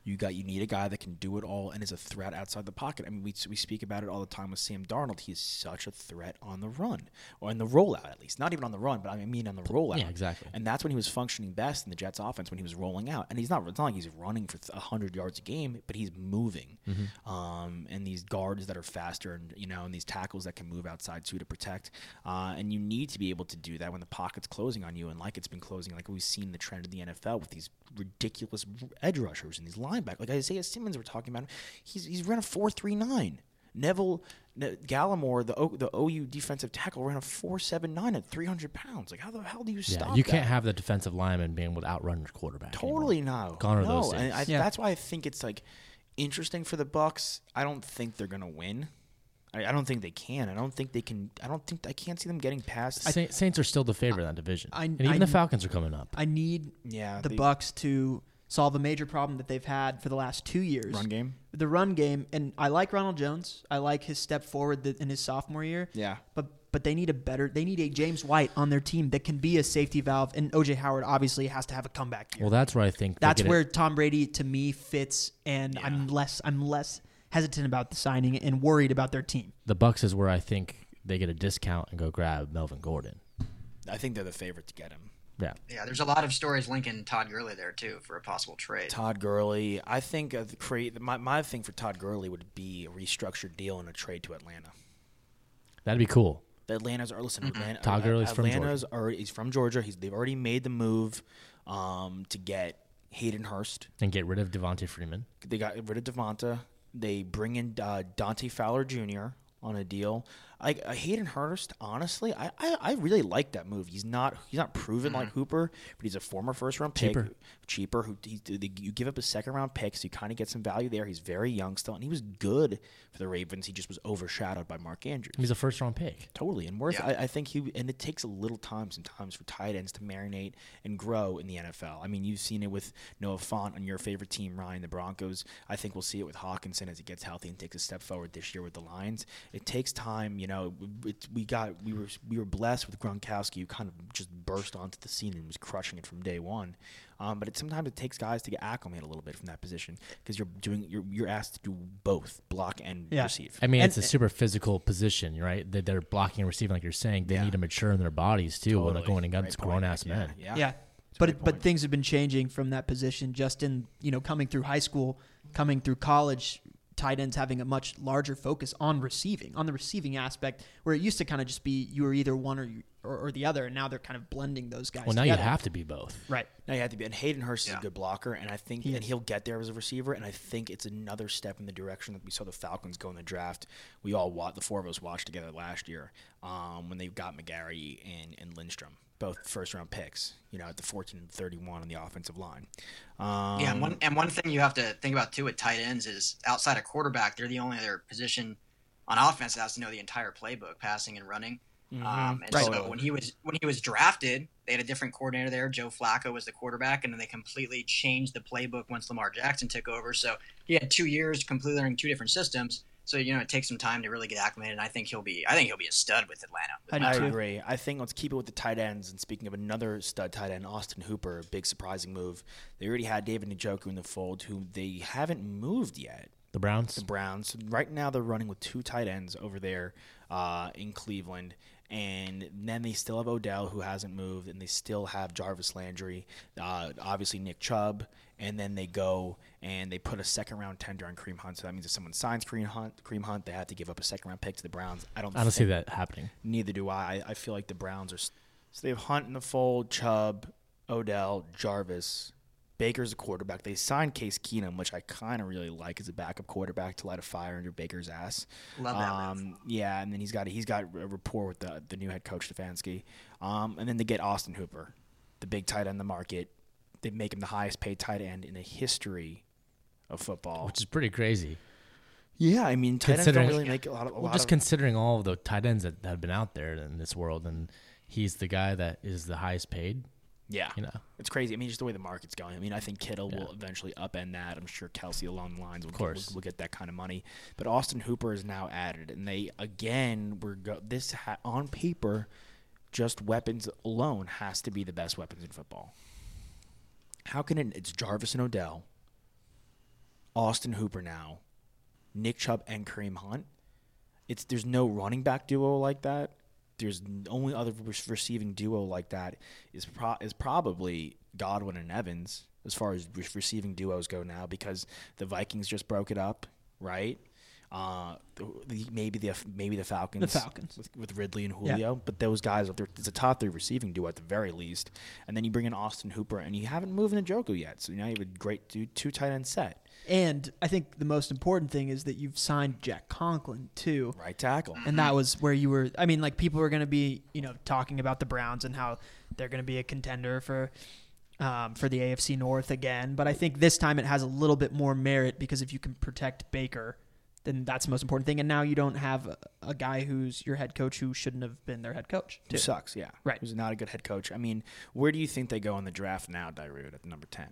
You got you need a guy that can do it all and is a threat outside the pocket. I mean, we we speak about it all the time with Sam Darnold. He's such a threat on the run, or in the rollout at least. Not even on the run, but I mean on the rollout. Yeah, exactly. And that's when he was functioning best in the Jets' offense, when he was rolling out. And he's not. It's not like he's running for one hundred yards a game, but he's moving. Mm-hmm. Um, and these guards that are faster, and you know, and these tackles that can move outside too to protect. Uh, and you need to be able to do that when the pocket's closing on you, and like it's been closing, like we've seen the trend in the N F L with these ridiculous edge rushers and these linebackers. Like Isaiah Simmons, we're talking about, he's he's run a four three nine. Neville ne- Gallimore, the o, the O U defensive tackle, ran a four seven nine at three hundred pounds. Like how the hell do you yeah, stop? You that? can't have the defensive lineman being able to outrun your quarterback. Totally anymore. no. Gone are no. those days. And I, Yeah. that's why I think it's like interesting for the Bucs. I don't think they're gonna win. I, I don't think they can. I don't think they can. I don't think I can't see them getting past. Sa- Saints are still the favorite in that division, I- and even I- the Falcons are coming up. I need yeah, the they- Bucks to solve a major problem that they've had for the last two years. run game. The run game, and I like Ronald Jones. I like his step forward th- in his sophomore year. Yeah. But but they need a better. They need a James White on their team that can be a safety valve. And O J Howard obviously has to have a comeback year. Well, that's where I think they That's get where it. Tom Brady to me fits, and Yeah. I'm less I'm less hesitant about the signing and worried about their team. the Bucks is where I think they get a discount and go grab Melvin Gordon. I think they're the favorite to get him. Yeah, Yeah, there's a lot of stories linking Todd Gurley there too for a possible trade. Todd Gurley. I think uh, the create my my thing for Todd Gurley would be a restructured deal and a trade to Atlanta. that'd be cool. The Atlanta's are listen. Atlanta, Todd Gurley's from Atlanta's are he's from Georgia. He's they've already made the move um, to get Hayden Hurst. And get rid of Devontae Freeman. They got rid of Devonta. They bring in uh, Dante Fowler Junior on a deal. Like uh, Hayden Hurst, honestly, I, I, I really like that move. He's not he's not proven like Hooper, but he's a former first round pick, Cheaper. cheaper. Who he, they, you give up a second round pick, so you kind of get some value there. He's very young still, and he was good for the Ravens. He just was overshadowed by Mark Andrews. He's a first round pick. Totally, and worth. Yeah. I, I think he and it takes a little time sometimes for tight ends to marinate and grow in the N F L. I mean, you've seen it with Noah Fant on your favorite team, Ryan, the Broncos. I think we'll see it with Hawkinson as he gets healthy and takes a step forward this year with the Lions. It takes time, you know. It, we got we were we were blessed with Gronkowski, who kind of just burst onto the scene and was crushing it from day one. Um, but it, sometimes it takes guys to get acclimated a little bit from that position because you're doing you're you're asked to do both block and Yeah. receive. I mean, And- it's a super physical position, right? That they're blocking and receiving, like you're saying. They Yeah. need to mature in their bodies too when they're Totally. going against Great point, grown ass Nick. men. Yeah, Yeah. yeah. But a good it, but point. things have been changing from that position just in, you know, coming through high school, coming through college, tight ends having a much larger focus on receiving, on the receiving aspect, where it used to kind of just be you were either one or you, or, or the other, and now they're kind of blending those guys Well, now together. you have to be both. Right. Now you have to be, and Hayden Hurst is Yeah. a good blocker, and I think, He and is. he'll get there as a receiver, and I think it's another step in the direction that we saw the Falcons go in the draft. We all watched, the four of us watched together last year um, when they got McGarry and, and Lindstrom, both first round picks, you know, at the fourteen and thirty-one on the offensive line. Um, Yeah, and one and one thing you have to think about too with tight ends is outside of quarterback, they're the only other position on offense that has to know the entire playbook, passing and running. Um, and Right. so Totally. when he was when he was drafted, they had a different coordinator there. Joe Flacco was the quarterback, and then they completely changed the playbook once Lamar Jackson took over. So he had two years completely learning two different systems. So you know it takes some time to really get acclimated. And I think he'll be I think he'll be a stud with Atlanta. I do I too. agree. I think let's keep it with the tight ends. And speaking of another stud tight end, Austin Hooper, a big surprising move. They already had David Njoku in the fold, who they haven't moved yet. The Browns. The Browns. Right now they're running with two tight ends over there uh, in Cleveland. And then they still have Odell, who hasn't moved, and they still have Jarvis Landry, uh, obviously Nick Chubb, and then they go and they put a second-round tender on Kareem Hunt. So that means if someone signs Kareem Hunt, Kareem Hunt, they have to give up a second-round pick to the Browns. I don't. I don't see think- that happening. Neither do I. I feel like the Browns are. s- So they have Hunt in the fold, Chubb, Odell, Jarvis. Baker's a quarterback. They signed Case Keenum, which I kind of really like as a backup quarterback to light a fire under Baker's ass. Love that Um, move. yeah, and then he's got he's got a rapport with the the new head coach Stefanski. Um, and then they get Austin Hooper, the big tight end in the market. They make him the highest paid tight end in the history of football. Which is pretty crazy. Yeah, I mean, tight ends don't Considering- really make a lot of. A Well, lot just of, considering all of the tight ends that have been out there in this world, and he's the guy that is the highest paid. yeah, You know, it's crazy. I mean, just the way the market's going. I mean, I think Kittle Yeah. will eventually upend that. I'm sure Kelsey along the lines will, Of course. Get, will, will get that kind of money. But Austin Hooper is now added, and they again were go, this ha, on paper, just weapons alone has to be the best weapons in football. How can it? It's Jarvis and Odell. Austin Hooper now, Nick Chubb and Kareem Hunt. It's there's no running back duo like that. There's only other receiving duo like that is pro- is probably Godwin and Evans as far as re- receiving duos go now, because the Vikings just broke it up, right? Uh, the, maybe the maybe the Falcons, The Falcons. with, with Ridley and Julio, Yeah. but those guys, it's a top three receiving duo at the very least. And then you bring in Austin Hooper, and you haven't moved Njoku yet, so now you have a great two, two tight end set. And I think the most important thing is that you've signed Jack Conklin too. Right tackle. And that was where you were. I mean, like people were going to be, you know, talking about the Browns and how they're going to be a contender for, um, for the A F C North again. But I think this time it has a little bit more merit because if you can protect Baker, then that's the most important thing. And now you don't have a, a guy who's your head coach who shouldn't have been their head coach. Who too. sucks, yeah. Right. Who's not a good head coach. I mean, where do you think they go in the draft now, Darude, at number ten?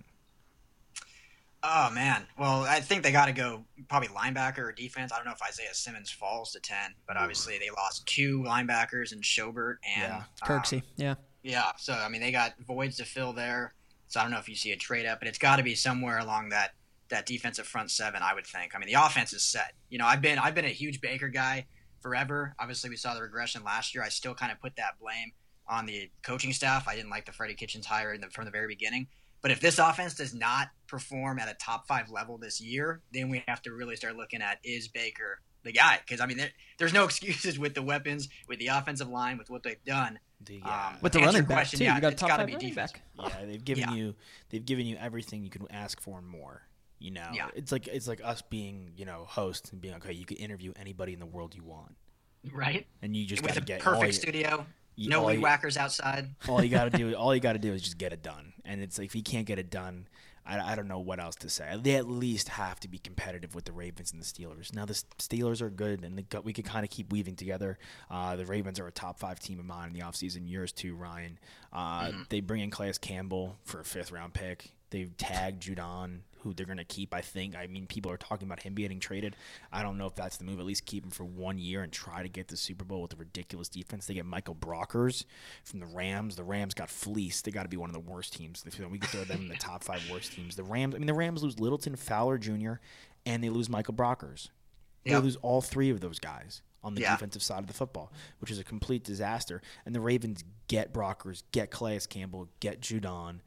Oh, man. Well, I think they got to go probably linebacker or defense. I don't know if Isaiah Simmons falls to ten, but obviously they lost two linebackers in Schobert and Yeah. Kirksey, um, yeah. Yeah, so, I mean, they got voids to fill there. So I don't know if you see a trade up, but it's got to be somewhere along that that defensive front seven, I would think. I mean, the offense is set. You know, I've been I've been a huge Baker guy forever. Obviously, we saw the regression last year. I still kind of put that blame on the coaching staff. I didn't like the Freddie Kitchens hire in the, from the very beginning. But if this offense does not perform at a top five level this year, then we have to really start looking at, is Baker the guy? Because, I mean, there, there's no excuses with the weapons, with the offensive line, with what they've done. The, Um, uh, With the to answer running your back, question, too. yeah, You got a it's top gotta five be running defense. back. Yeah, they've given Yeah. you they've given you everything you can ask for and more. You know, Yeah. it's like it's like us being, you know, hosts and being okay. You can interview anybody in the world you want, Right? and you just With got a to get perfect all you, studio. you- No all weed you- whackers outside. all you got to do. All you got to do is just get it done. And it's like if you can't get it done, I, I don't know what else to say. They at least have to be competitive with the Ravens and the Steelers. Now the Steelers are good, and they got, we could kind of keep weaving together. Uh, the Ravens are a top five team of mine in the offseason. Yours too, Ryan. Uh, Mm-hmm. They bring in Calais Campbell for a fifth round pick. They've tagged Judon, who they're going to keep, I think. I mean, people are talking about him getting traded. I don't know if that's the move. At least keep him for one year and try to get the Super Bowl with a ridiculous defense. They get Michael Brockers from the Rams. The Rams got fleeced. They got to be one of the worst teams. We could throw them in the top five worst teams. The Rams, I mean, the Rams lose Littleton, Fowler Junior, and they lose Michael Brockers. They Yep. lose all three of those guys on the Yeah. defensive side of the football, which is a complete disaster. And the Ravens get Brockers, get Calais Campbell, get Judon.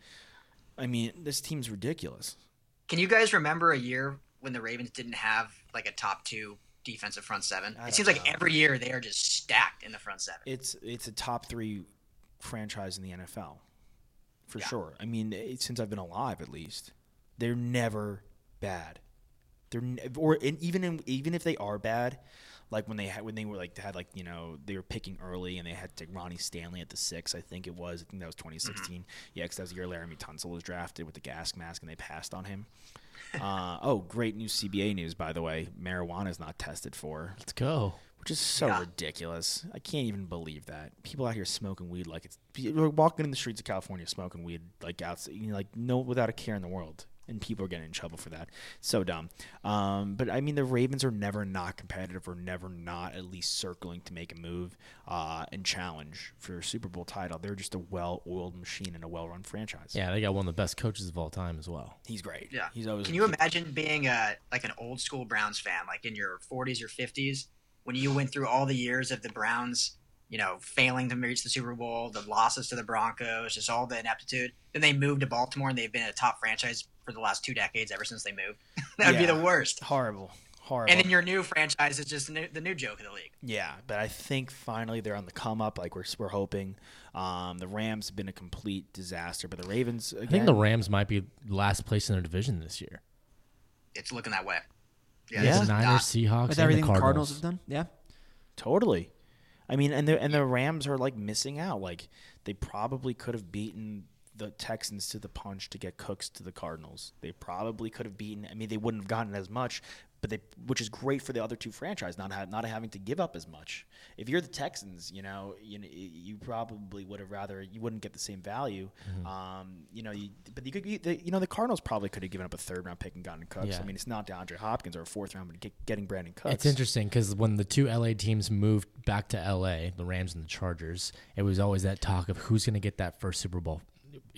I mean, this team's ridiculous. Can you guys remember a year when the Ravens didn't have like a top two defensive front seven? I It seems don't like know. every year they are just stacked in the front seven. It's it's a top three franchise in the N F L, for Yeah. sure. I mean, it, since I've been alive, at least, they're never bad. They're ne- or and even in, even if they are bad, like when they had when they were like they had like you know they were picking early and they had to Ronnie Stanley at the six, I think it was. I think that was twenty sixteen. Mm-hmm. Yeah, because that was the year Laramie Tunsil was drafted with the gas mask and they passed on him. uh, oh, great new C B A news, by the way. Marijuana is not tested for. Let's go. Which is so Yeah. ridiculous. I can't even believe that. People out here smoking weed like it's we're walking in the streets of California smoking weed like outside, you know, like no without a care in the world, and people are getting in trouble for that. So dumb. Um, but I mean, the Ravens are never not competitive or never not at least circling to make a move uh, and challenge for a Super Bowl title. They're just a well-oiled machine and a well-run franchise. Yeah, they got one of the best coaches of all time as well. He's great. Yeah. He's always. Can you imagine being a like an old school Browns fan, like in your forties or fifties, when you went through all the years of the Browns, you know, failing to reach the Super Bowl, the losses to the Broncos, just all the ineptitude. Then they moved to Baltimore and they've been a top franchise for the last two decades ever since they moved. That would be Yeah. the worst. Horrible. Horrible. And then your new franchise is just the new, the new joke of the league. Yeah, but I think finally they're on the come up, like we're we're hoping. Um, the Rams have been a complete disaster, but the Ravens again. I think the Rams might be last place in their division this year. It's looking that way. Yeah. this The is Niners, not- Seahawks, With and everything the the Cardinals. Cardinals have done, yeah. Totally. I mean, and the and the Rams are like missing out. Like they probably could have beaten the Texans to the punch to get Cooks to the Cardinals. They probably could have beaten. I mean, they wouldn't have gotten as much, but they, which is great for the other two franchises, not ha- not having to give up as much. If you're the Texans, you know, you know, you probably would have rather you wouldn't get the same value. Mm-hmm. Um, you know, you, but you could, you, the, you know, the Cardinals probably could have given up a third round pick and gotten Cooks. Yeah. I mean, it's not DeAndre Hopkins or a fourth round, but get, getting Brandon Cooks. It's interesting because when the two L A teams moved back to L A, the Rams and the Chargers, it was always that talk of who's going to get that first Super Bowl.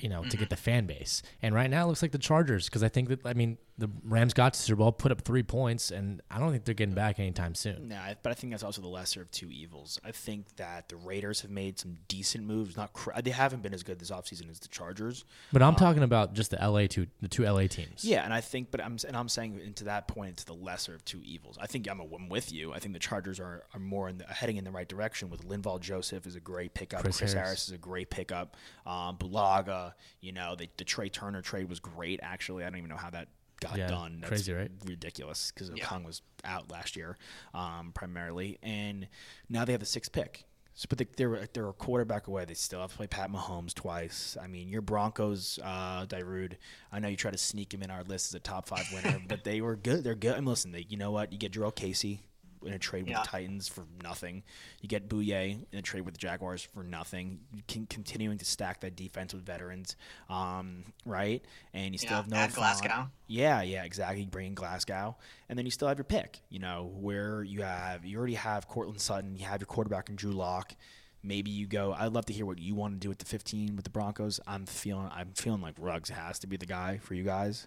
you know, Mm-hmm. to get the fan base. And right now it looks like the Chargers, because I think that, I mean, the Rams got to Super Bowl, put up three points, and I don't think they're getting back anytime soon. No, I- but I think that's also the lesser of two evils. I think that the Raiders have made some decent moves. Not cr- They haven't been as good this offseason as the Chargers. But I'm Um, talking about just the L A two, the two L A teams. Yeah, and I think, but I'm and I'm saying into that point, it's the lesser of two evils. I think I'm, a, I'm with you. I think the Chargers are, are more in the, heading in the right direction. With Linval Joseph is a great pickup. Chris Chris, Harris. Harris. is a great pickup. Um, Bulaga, you know, the, the Trey Turner trade was great. Actually, I don't even know how that got Yeah, done. That's crazy, right? Ridiculous because Yeah. Okung was out last year, um, primarily, and now they have the sixth pick. So, but they, they're they're a quarterback away. They still have to play Pat Mahomes twice. I mean, your Broncos, uh, Darude. I know you try to sneak him in our list as a top five winner, but they were good. They're good. I mean, listen, they, you know what? You get Jarrell Casey in a trade with Yeah. the Titans for nothing. You get Bouye in a trade with the Jaguars for nothing. You can continuing to stack that defense with veterans, um, right? And you still Yeah, have no add Glasgow. Yeah, yeah, exactly. Bring in Glasgow, and then you still have your pick. You know, where you have you already have Cortland Sutton. You have your quarterback in Drew Lock. Maybe you go. I'd love to hear what you want to do with the fifteen with the Broncos. I'm feeling. I'm feeling like Ruggs has to be the guy for you guys.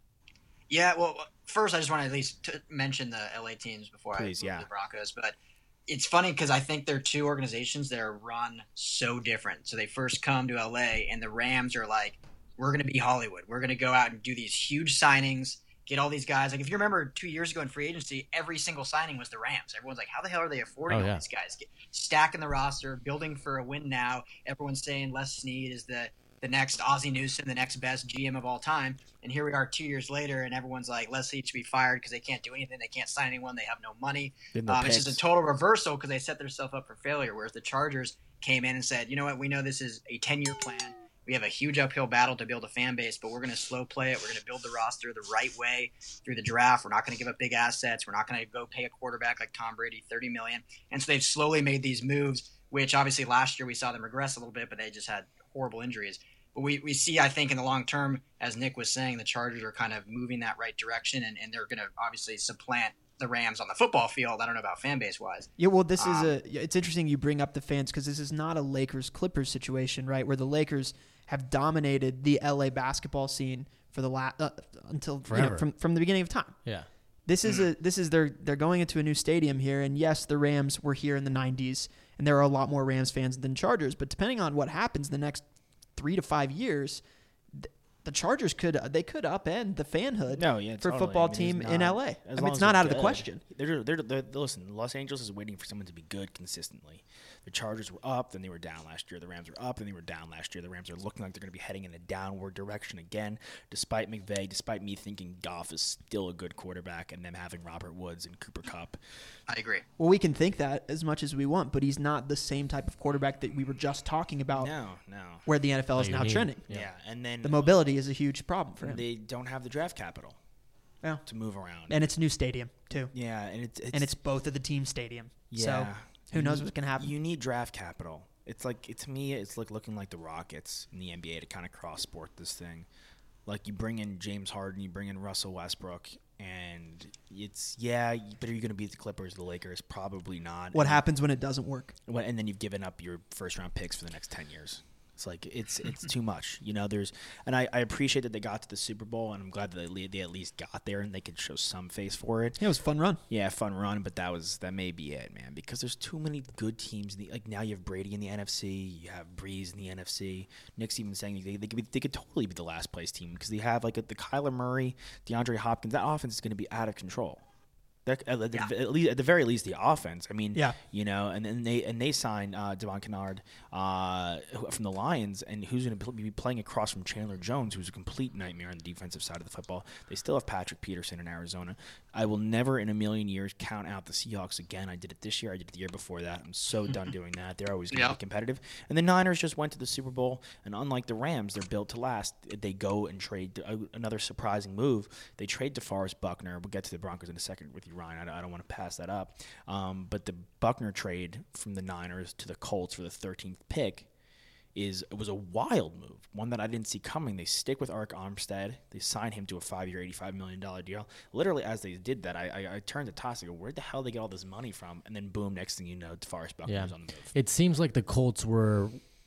Yeah, well, first I just want to at least t- mention the L A teams before Please, I move yeah. to the Broncos. But it's funny because I think they're two organizations that are run so different. So they first come to L A, and the Rams are like, we're going to be Hollywood. We're going to go out and do these huge signings, get all these guys. Like if you remember two years ago in free agency, every single signing was the Rams. Everyone's like, how the hell are they affording Oh, all yeah. these guys? Get, stacking the roster, building for a win now. Everyone's saying Les Snead is the the next Ozzie Newsome, the next best G M of all time. And here we are two years later, and everyone's like, Les Snead should be fired because they can't do anything. They can't sign anyone. They have no money. Did no Um, it's just picks. a total reversal because they set themselves up for failure, whereas the Chargers came in and said, you know what, we know this is a ten-year plan. We have a huge uphill battle to build a fan base, but we're going to slow play it. We're going to build the roster the right way through the draft. We're not going to give up big assets. We're not going to go pay a quarterback like Tom Brady thirty million dollars. And so they've slowly made these moves, which obviously last year we saw them regress a little bit, but they just had horrible injuries. But we, we see, I think, in the long term, as Nick was saying, the Chargers are kind of moving that right direction, and, and they're going to obviously supplant the Rams on the football field. I don't know about fan base wise. Yeah, well, this is Um, a. It's interesting you bring up the fans because this is not a Lakers Clippers situation, right? Where the Lakers have dominated the L A basketball scene for the last uh, until you know, Forever. from from the beginning of time. Yeah. This is a this is their they're going into a new stadium here, and yes, the Rams were here in the nineties, and there are a lot more Rams fans than Chargers. But depending on what happens the next three to five years, th- the Chargers could they could upend the fanhood No, yeah, for a totally. football I mean, team it's in not- L A. as I mean, long it's as not they're out of the good. question. They're, they're, they're, listen, Los Angeles is waiting for someone to be good consistently. The Chargers were up, then they were down last year. The Rams were up, then they were down last year. The Rams are looking like they're going to be heading in a downward direction again, despite McVay, despite me thinking Goff is still a good quarterback and them having Robert Woods and Cooper Kupp. I agree. Well, we can think that as much as we want, but he's not the same type of quarterback that we were just talking about, No, no. where the N F L is you now need- trending. Yeah. Yeah. and then The mobility is a huge problem for him. they don't have the draft capital Yeah. to move around. And it's a new stadium, too. yeah, and it's, it's And it's both of the team stadium. yeah. So who You knows need- what's going to happen? You need draft capital. It's like it, to me, it's like looking like the Rockets in the N B A to kind of cross sport this thing. Like you bring in James Harden, you bring in Russell Westbrook, and it's yeah. But are you going to beat the Clippers, the Lakers? Probably not. What and, happens when it doesn't work? When, and then you've given up your first round picks for the next ten years. It's like it's it's too much, you know. There's and I, I appreciate that they got to the Super Bowl, and I'm glad that they, they at least got there and they could show some face for it. Yeah, it was a fun run. Yeah, fun run, but that was that may be it, man. Because there's too many good teams. In the, like now, you have Brady in the N F C, you have Breeze in the N F C. Nick's even saying they, they could be, they could totally be the last place team because they have like a, the Kyler Murray, DeAndre Hopkins. That offense is going to be out of control. That, at, the, Yeah. at, least, at the very least, the offense. I mean, Yeah. you know, and then they and they signed uh, Devon Kennard uh, who- from the Lions, and who's going to be playing across from Chandler Jones, who's a complete nightmare on the defensive side of the football. They still have Patrick Peterson in Arizona. I will never in a million years count out the Seahawks again. I did it this year. I did it the year before that. I'm so done doing that. They're always going to Yeah. be competitive. And the Niners just went to the Super Bowl, and unlike the Rams, they're built to last. They go and trade uh, another surprising move. They trade DeForest Buckner. We'll get to the Broncos in a second with you, Ryan. I don't, I don't want to pass that up. Um, but the Buckner trade from the Niners to the Colts for the thirteenth pick is it was a wild move, one that I didn't see coming. They stick with Arik Armstead. They sign him to a five-year, eighty-five million dollars deal. Literally, as they did that, I, I, I turned to Toss and go, where the hell did they get all this money from? And then, boom, next thing you know, DeForest Buckner Yeah. was on the move. It seems like the Colts were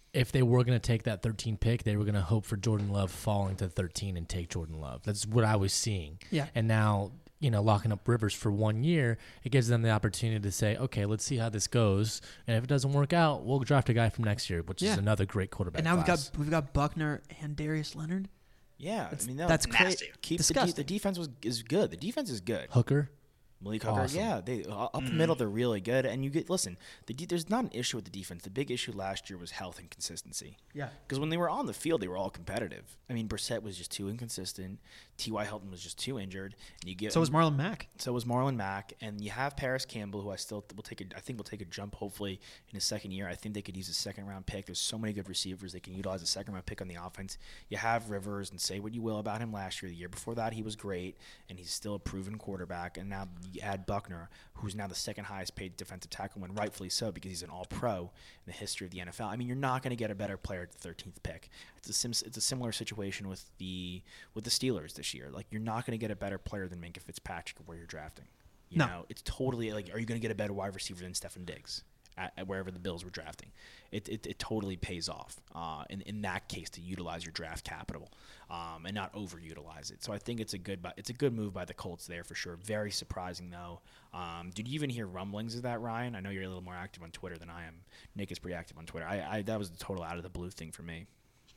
if they were going to take that thirteen pick, they were going to hope for Jordan Love falling to thirteen and take Jordan Love. That's what I was seeing. Yeah. And now, you know, locking up Rivers for one year, it gives them the opportunity to say, okay, let's see how this goes. And if it doesn't work out, we'll draft a guy from next year, which Yeah. is another great quarterback And now class. we've got we've got Buckner and Darius Leonard. Yeah, That's, I mean no, that's nasty. great. keep the, de- disgusting. the defense was is good. The defense is good. Hooker. Malik Hooker, Awesome. yeah, they uh, up the middle they're really good. And you get listen, the de- there's not an issue with the defense. The big issue last year was health and consistency. Yeah. Because when they were on the field, they were all competitive. I mean, Brissett was just too inconsistent. T Y. Hilton was just too injured. And you get So was Marlon Mack. So was Marlon Mack, and you have Paris Campbell, who I still th- will take. A, I think will take a jump. Hopefully, in his second year, I think they could use a second round pick. There's so many good receivers they can utilize a second round pick on the offense. You have Rivers, and say what you will about him last year. The year before that, he was great, and he's still a proven quarterback. And now you add Buckner, who's now the second highest paid defensive tackle, and rightfully so because he's an All Pro in the history of the N F L. I mean, you're not going to get a better player at the thirteenth pick. It's a sim- it's a similar situation with the with the Steelers this year. Like you're not going to get a better player than Minkah Fitzpatrick where you're drafting. You No. know, it's totally like, are you going to get a better wide receiver than Stefon Diggs at, at wherever the Bills were drafting? It it, it totally pays off uh, in in that case to utilize your draft capital um, and not overutilize it. So I think it's a good bu- it's a good move by the Colts there for sure. Very surprising though. Um, did you even hear rumblings of that, Ryan? I know you're a little more active on Twitter than I am. Nick is pretty active on Twitter. I, I that was the total out of the blue thing for me.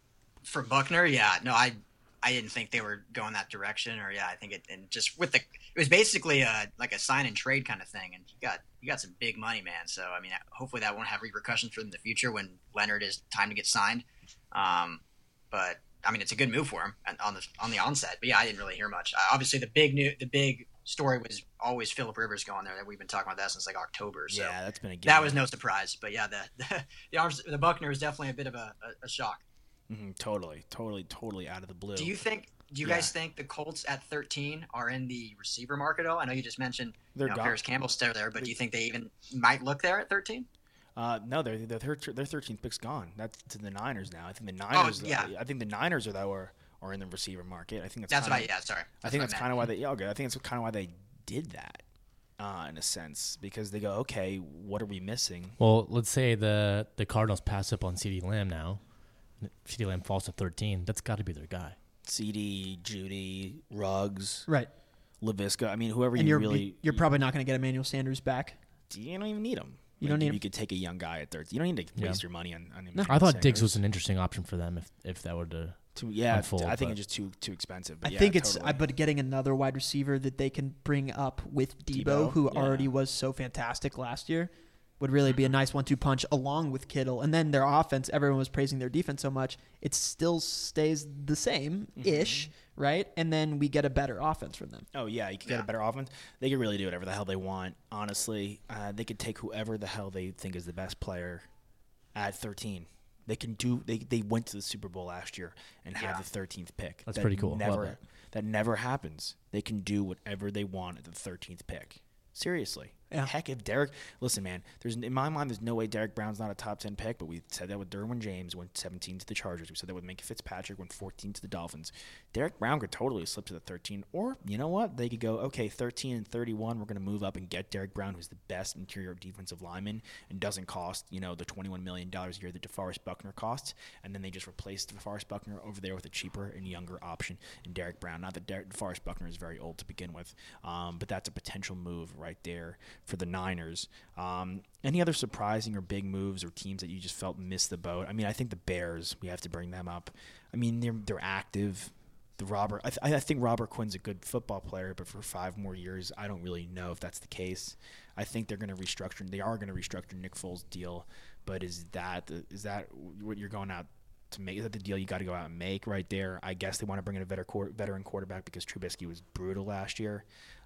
For Buckner, yeah, no, I I didn't think they were going that direction, or yeah, I think it and just with the it was basically a like a sign and trade kind of thing, and you got you got some big money, man. So I mean, hopefully that won't have repercussions for them in the future when Leonard is time to get signed. Um, but I mean, it's a good move for him on the on the onset. But yeah, I didn't really hear much. Uh, obviously, the big new the big story was always Phillip Rivers going there. We've been talking about that since like October. So Yeah, that's been a that given. was no surprise. But yeah, the the the, Ars- the Buckner is definitely a bit of a, a, a shock. Mm-hmm, totally, totally, totally out of the blue. Do you think? Do you Yeah. guys think the Colts at thirteen are in the receiver market? Oh, I know you just mentioned They're you know, gone. Paris Campbell's still there, but do you think they even might look there at thirteen? Uh, no, their their thir- their thirteenth pick's gone. That's to the Niners now. I think the Niners. Oh, yeah. I think the Niners are though are, are in the receiver market. I think that's That's what I. kinda, Yeah, sorry. I think that's what kind of meant. why they. Yeah, okay. I think that's kind of why they did that, uh, in a sense, because they go, okay, what are we missing? Well, let's say the, the Cardinals pass up on CeeDee Lamb now. CeeDee Lamb falls to thirteen. That's got to be their guy. C D, Judy, Ruggs, Right. Laviska. I mean, whoever And you you're really. you're probably not going to get Emmanuel Sanders back. You don't even need him. You don't need You him. could take a young guy at thirteen. You don't need to Yeah. waste your money on. on No. I thought Diggs Sanders. was an interesting option for them if, if that were to Too, yeah, unfold, I think but- it's just too too expensive. I But yeah, think it's totally. I but getting another wide receiver that they can bring up with Debo, Debo, who yeah. already was so fantastic last year, would really be a nice one two punch along with Kittle. And then their offense, everyone was praising their defense so much, it still stays the same ish, Mm-hmm. right? And then we get a better offense from them. Oh yeah, you could get a better offense. They could really do whatever the hell they want. Honestly, uh, they could take whoever the hell they think is the best player at thirteen. They can do. They they went to the Super Bowl last year and Yeah. have the thirteenth pick. That's That pretty cool. Love Never that. that never happens. They can do whatever they want at the thirteenth pick. Seriously. Yeah. Heck, if Derek, listen, man. There's in my mind, there's no way Derek Brown's not a top ten pick. But we said that with Derwin James, went seventeen to the Chargers. We said that with Minkah Fitzpatrick, went fourteen to the Dolphins. Derek Brown could totally slip to the thirteen, or you know what? They could go, okay, thirteen and thirty-one. We're going to move up and get Derek Brown, who's the best interior defensive lineman and doesn't cost you know the twenty-one million dollars a year that DeForest Buckner costs. And then they just replace DeForest Buckner over there with a cheaper and younger option in Derek Brown. Not that Der- DeForest Buckner is very old to begin with, um, but that's a potential move right there for the Niners. Um, any other surprising or big moves or teams that you just felt missed the boat? I mean, I think the Bears, we have to bring them up. I mean, they're they're active. The Robert, I, th- I think Robert Quinn's a good football player, but for five more years, I don't really know if that's the case. I think they're going to restructure. They are going to restructure Nick Foles' deal, but is that the, is that what you're going out to make? Is that the deal you got to go out and make right there? I guess they want to bring in a veteran veteran quarterback because Trubisky was brutal last year.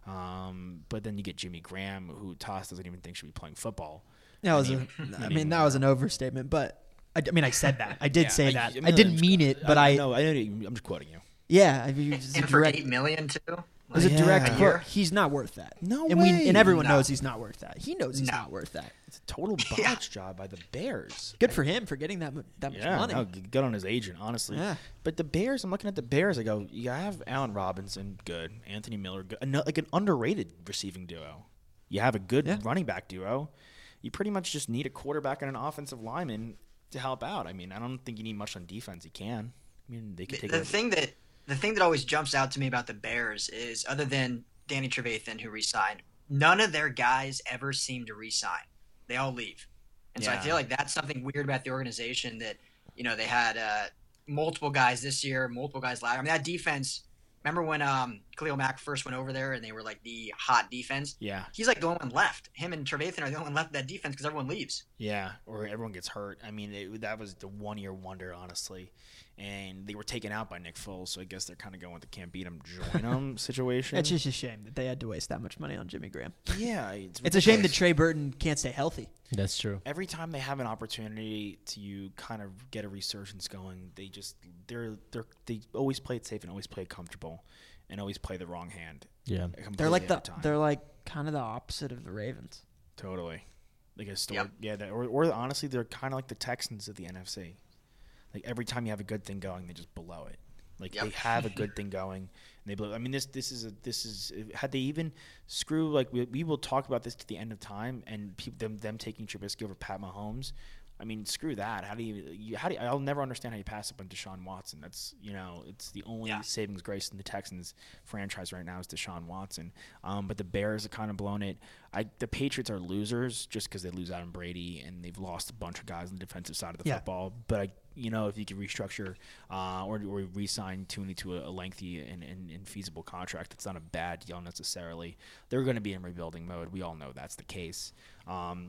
Um, but then you get Jimmy Graham, who Toss doesn't even think should be playing football. That was mean- a, I I mean, mean, that was an overstatement, but I, I mean, I said that. I did Yeah, say I- that. I I, mean, didn't I'm mean just- it, but I, know. I know. I'm just quoting you. yeah, I mean, it's a And for direct, eight million too. it was a Yeah. direct A quote. year? He's not worth that. No and way. we and everyone No. knows he's not worth that. He knows he's No. not worth that. It's a total botch Yeah. job by the Bears. Good for him for getting that mu- that much Yeah, money. no, g- good on his agent, honestly. Yeah. But the Bears, I'm looking at the Bears. I go, you have Allen Robinson, good. Anthony Miller, good. Ano- Like an underrated receiving duo. You have a good Yeah. running back duo. You pretty much just need a quarterback and an offensive lineman to help out. I mean, I don't think you need much on defense. You can. I mean, they could take the over. thing that the thing that always jumps out to me about the Bears is, other than Danny Trevathan, who re-signed, none of their guys ever seem to re-sign. They all leave, and so I Yeah. feel like that's something weird about the organization. That you know they had uh, multiple guys this year, multiple guys last. I mean, that defense. Remember when um, Khalil Mack first went over there and they were like the hot defense? Yeah. He's like the only one left. Him and Trevathan are the only one left of that defense because everyone leaves. Yeah, or everyone gets hurt. I mean, it, that was the one-year wonder, honestly. And they were taken out by Nick Foles, so I guess they're kind of going with the can't beat him, join him situation. It's just a shame that they had to waste that much money on Jimmy Graham. Yeah. It's, It's a shame that ridiculous. Trey Burton can't stay healthy. That's true. Every time they have an opportunity to kind of get a resurgence going, they just they're they're they always play it safe and always play it comfortable, and always play the wrong hand. Yeah. completely They're like every the time. they're like kind of the opposite of the Ravens. Totally. Like a story. Yep. Yeah, that, or, or honestly, they're kind of like the Texans of the N F C. Like every time you have a good thing going, they just blow it. Like Yep. they have a good thing going, and they blow. I mean, this this is a this is had they even screw like we we will talk about this to the end of time, and people them them taking Trubisky over Pat Mahomes. I mean, screw that. How do you, you how do you, I'll never understand how you pass up on Deshaun Watson. That's, you know, it's the only Yeah. savings grace in the Texans franchise right now is Deshaun Watson. Um, but the Bears have kind of blown it. I the Patriots are losers just because they lose out on Brady and they've lost a bunch of guys on the defensive side of the Yeah. football. But I, you know, if you could restructure uh, or or re-sign Tooney to a, a lengthy and, and, and feasible contract, that's not a bad deal necessarily. They're going to be in rebuilding mode. We all know that's the case. Um,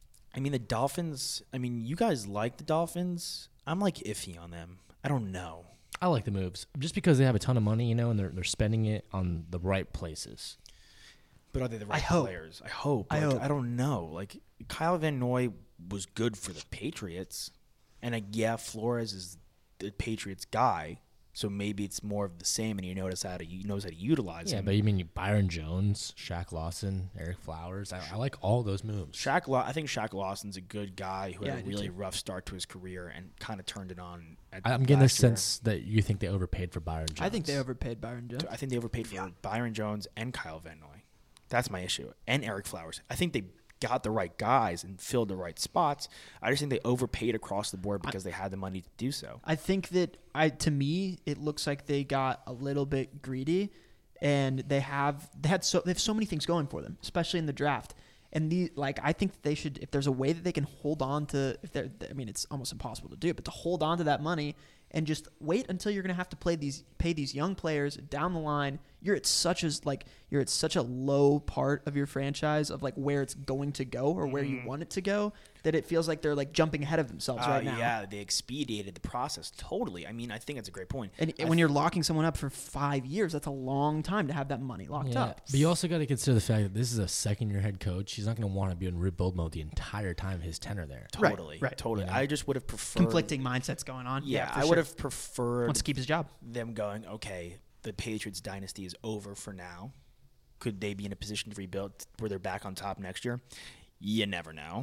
I mean, the Dolphins, I mean, you guys like the Dolphins. I'm like iffy on them. I don't know. I like the moves just because they have a ton of money, you know, and they're they're spending it on the right places. But are they the right hope. players? I hope. I Like, hope. I don't know. Like, Kyle Van Noy was good for the Patriots. And, like, yeah, Flores is the Patriots guy. So maybe it's more of the same, and he knows how to he knows how to utilize Yeah, him. but you mean Byron Jones, Shaq Lawson, Eric Flowers? I, I like all those moves. Shaq, Law- I think Shaq Lawson's a good guy who Yeah, I had a do really too. rough start to his career and kind of turned it on. At I- I'm getting the last year. sense that you think they overpaid for Byron Jones. I think they overpaid Byron Jones. I think they overpaid for Byron Jones and Kyle Van Noy. That's my issue. And Eric Flowers. I think they got the right guys and filled the right spots. I just think they overpaid across the board because they had the money to do so. I think that I to me it looks like they got a little bit greedy, and they have they had so they have so many things going for them, especially in the draft. And the like I think that they should, if there's a way that they can hold on to, if they're I mean it's almost impossible to do, but to hold on to that money and just wait until you're going to have to play these pay these young players down the line. You're at such as like you're at such a low part of your franchise of like where it's going to go or where you want it to go that it feels like they're like jumping ahead of themselves Uh, right now. Yeah, they expedited the process totally. I mean, I think it's a great point. And I when you're locking someone up for five years, that's a long time to have that money locked Yeah, up. but you also got to consider the fact that this is a second-year head coach. He's not going to want to be in rebuild mode the entire time of his tenure there. Right, Totally, right. totally. You know? I just would have preferred Conflicting mindsets going on. Yeah, Yeah, for I sure. would have preferred Wants to keep his job. them going, okay, the Patriots dynasty is over for now. Could they be in a position to rebuild where they're back on top next year? You never know.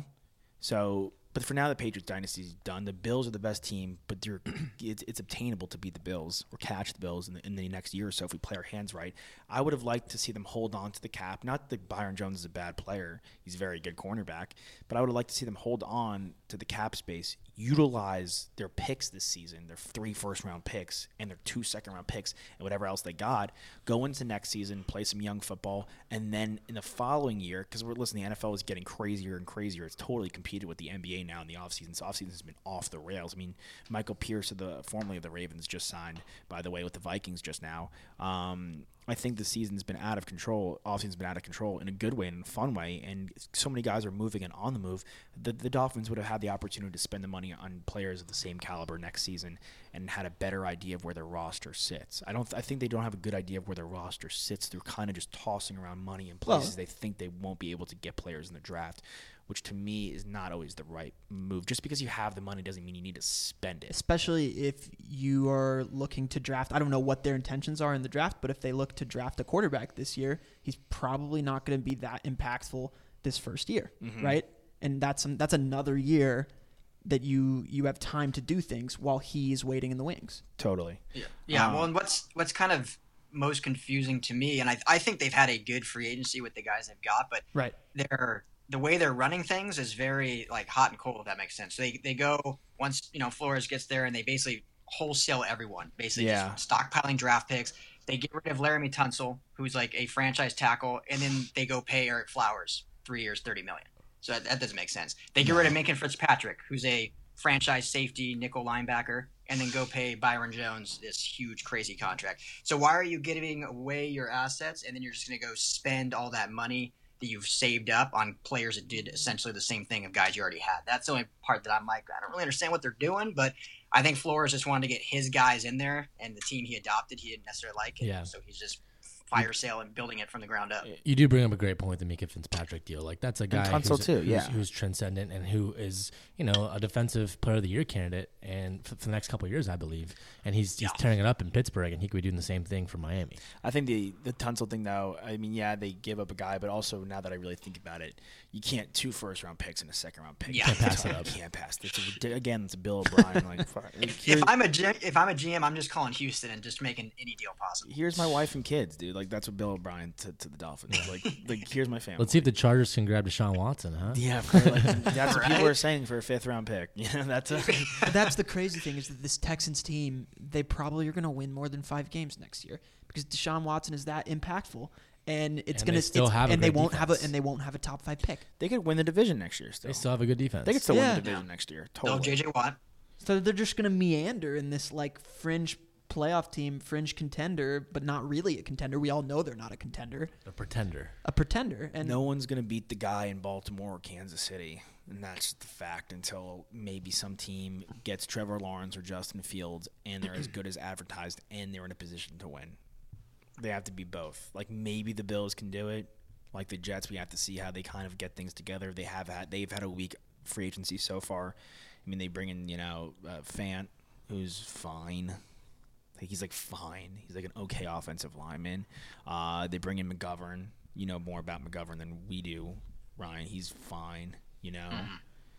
So, but for now, the Patriots dynasty is done. The Bills are the best team, but they're, it's, it's obtainable to beat the Bills or catch the Bills in the, in the next year or so if we play our hands right. I would have liked to see them hold on to the cap. Not that Byron Jones is a bad player. He's a very good cornerback. But I would have liked to see them hold on to the cap space, utilize their picks this season, their three first-round picks and their two second-round picks and whatever else they got, go into next season, play some young football, and then in the following year, because we're listening, the N F L is getting crazier and crazier. It's totally competed with the N B A now in the offseason. So offseason has been off the rails. I mean, Michael Pierce, of the formerly of the Ravens, just signed, by the way, with the Vikings just now. Um, I think the season's been out of control. Offseason's been out of control in a good way and a fun way, and so many guys are moving and on the move. The, the Dolphins would have had the opportunity to spend the money on players of the same caliber next season and had a better idea of where their roster sits. I don't. I think they don't have a good idea of where their roster sits. They're kind of just tossing around money in places Well, they think they won't be able to get players in the draft, which to me is not always the right move. Just because you have the money doesn't mean you need to spend it. Especially if you are looking to draft. I don't know what their intentions are in the draft, but if they look to draft a quarterback this year, he's probably not going to be that impactful this first year, Mm-hmm. right? And that's that's another year that you you have time to do things while he's waiting in the wings. Totally. Yeah. Yeah. Um, well, and what's what's kind of most confusing to me, and I I think they've had a good free agency with the guys they've got, but Right. they're the way they're running things is very like hot and cold, if that makes sense. So they they go once you know Flores gets there and they basically wholesale everyone, basically Yeah. just stockpiling draft picks. They get rid of Laramie Tunsil, who's like a franchise tackle, and then they go pay Eric Flowers three years, thirty million. So that, that doesn't make sense. They get rid of Minka Fitzpatrick, who's a franchise safety nickel linebacker, and then go pay Byron Jones this huge, crazy contract. So why are you giving away your assets and then you're just going to go spend all that money that you've saved up on players that did essentially the same thing of guys you already had? That's the only part that I'm like, I don't really understand what they're doing, but I think Flores just wanted to get his guys in there, and the team he adopted he didn't necessarily like it. Yeah. So he's just fire sale and building it from the ground up. You do bring up a great point, the Minka Fitzpatrick deal. Like that's a guy Tunsil who's, too, who's, yeah. who's transcendent and who is, you know, a defensive player of the year candidate and for, for the next couple of years, I believe. And he's he's Yeah. tearing it up in Pittsburgh, and he could be doing the same thing for Miami. I think the the Tunsil thing, though, I mean, yeah, they give up a guy, but also now that I really think about it, you can't two first round picks and a second round pick. Yeah. You Can't pass it up. You can't pass it. It's a, again, it's a Bill O'Brien. Like, fuck. If I'm a G- if I'm a G M, I'm just calling Houston and just making any deal possible. Here's my wife and kids, dude. Like that's what Bill O'Brien to, to the Dolphins. Like, like here's my family. Let's see if the Chargers can grab Deshaun Watson, huh? Yeah, for, like, that's what people Right? are saying for a fifth round pick. You know, that's a, But that's the crazy thing is that this Texans team, they probably are going to win more than five games next year because Deshaun Watson is that impactful, and it's And going they to still have a and they great won't have a defense. and they won't have a top five pick. they could win the division next year. Still, They still have a good defense. they could still Yeah. win the division next year. No, Totally. J J Watt. So they're just going to meander in this like fringe playoff team, fringe contender, but not really a contender. We all know they're not a contender, a pretender. a pretender. And No one's going to beat the guy in Baltimore or Kansas City. And that's the fact until maybe some team gets Trevor Lawrence or Justin Fields and they're as good as advertised and they're in a position to win. They have to be both. Like maybe the Bills can do it. Like the Jets, we have to see how they kind of get things together. They have had they've had a weak free agency so far. I mean, they bring in, you know, uh, Fant, who's fine. Like he's like fine. He's like an okay offensive lineman. Uh, they bring in McGovern. You know more about McGovern than we do, Ryan. He's fine. You know, Mm-hmm.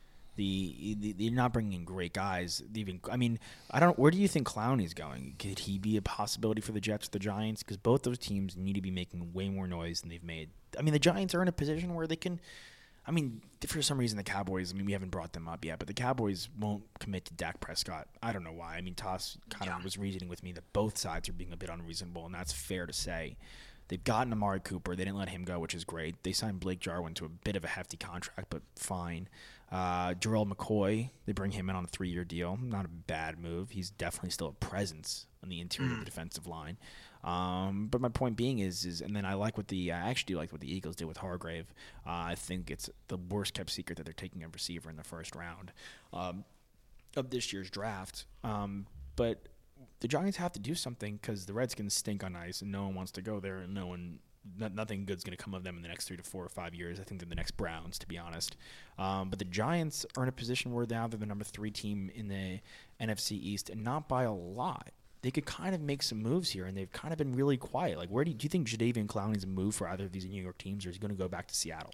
the, the they're not bringing in great guys. Even I mean, I don't. Where do you think Clowney's going? Could he be a possibility for the Jets or the Giants? Because both those teams need to be making way more noise than they've made. I mean, the Giants are in a position where they can. I mean, for some reason, the Cowboys, I mean, we haven't brought them up yet, but the Cowboys won't commit to Dak Prescott. I don't know why. I mean, Toss kind of Yeah. was reasoning with me that both sides are being a bit unreasonable, and that's fair to say. They've gotten Amari Cooper. They didn't let him go, which is great. They signed Blake Jarwin to a bit of a hefty contract, but fine. Uh, Jarrell McCoy, they bring him in on a three-year deal. Not a bad move. He's definitely still a presence on the interior of the defensive line. Um, but my point being is, is, and then I like what the, I actually do like what the Eagles did with Hargrave. Uh, I think it's the worst kept secret that they're taking a receiver in the first round um, of this year's draft. Um, but the Giants have to do something because the Redskins stink on ice and no one wants to go there and no one, no, nothing good's going to come of them in the next three to four or five years. I think they're the next Browns, to be honest. Um, but the Giants are in a position where now they're the number three team in the N F C East and not by a lot. They could kind of make some moves here, and they've kind of been really quiet. Like, where do you, do you think Jadeveon Clowney's a move for either of these New York teams, or is he going to go back to Seattle?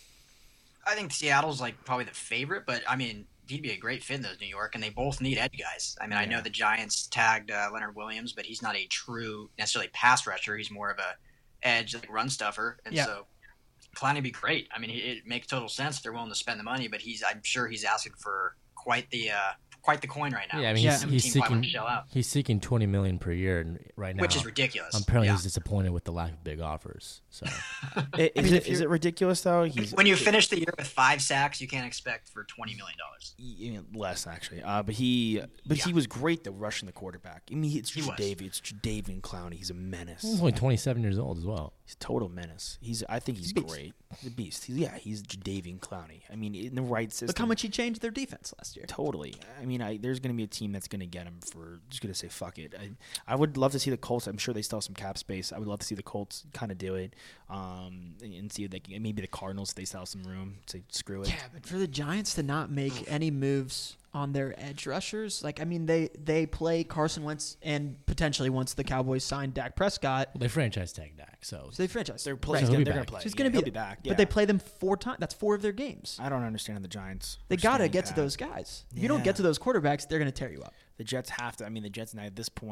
I think Seattle's like probably the favorite, but I mean, he'd be a great fit in those New York, and they both need edge guys. I mean, I know Yeah. the Giants tagged uh, Leonard Williams, but he's not a true necessarily pass rusher. He's more of a edge like run stuffer, and Yeah. so Clowney would be great. I mean, it, it makes total sense if they're willing to spend the money, but he's I'm sure he's asking for quite the uh, quite the coin right now. Yeah, I mean, Yeah. he's, Some he's team probably seeking wants to shell out, he's seeking twenty million per year and right now, which is ridiculous. apparently Yeah. he's disappointed with the lack of big offers. So Is, mean, it, if is you're- it ridiculous, though? He's When you finish the year with five sacks, you can't expect for twenty million dollars. y- less, actually. Uh, but he but he Yeah. was great, though, rushing the quarterback. I mean, it's He was. Jadavian. It's Jadavian Clowney. He's a menace. he's only twenty-seven years old as well. He's a total menace. He's. I think he's Beast. great. He's a beast. He's, yeah, he's Jadavian Clowney. I mean, in the right system. look how much he changed their defense last year. Totally. I mean, I, there's going to be a team that's going to get him for just going to say fuck it. I, I would love to see the Colts. I'm sure they still have some cap space. I would love to see the Colts kind of do it, um, and, and see if they can. Maybe the Cardinals, if they still have some room, say screw it. Yeah, but for the Giants to not make any moves on their edge rushers, like I mean, they they play Carson Wentz and potentially once the Cowboys sign Dak Prescott, Well, they franchise tag Dak, so so they franchise. They're, Right. play, So he'll be they're going back. to play. So he's Yeah, going to he'll be, be back. But yeah. they play them four times. That's four of their games. I don't understand the Giants. They for got to staying get to pat. those guys. If you don't get Yeah. to those quarterbacks, they're going to tear you up. The Jets have to. I mean, the Jets now at this point,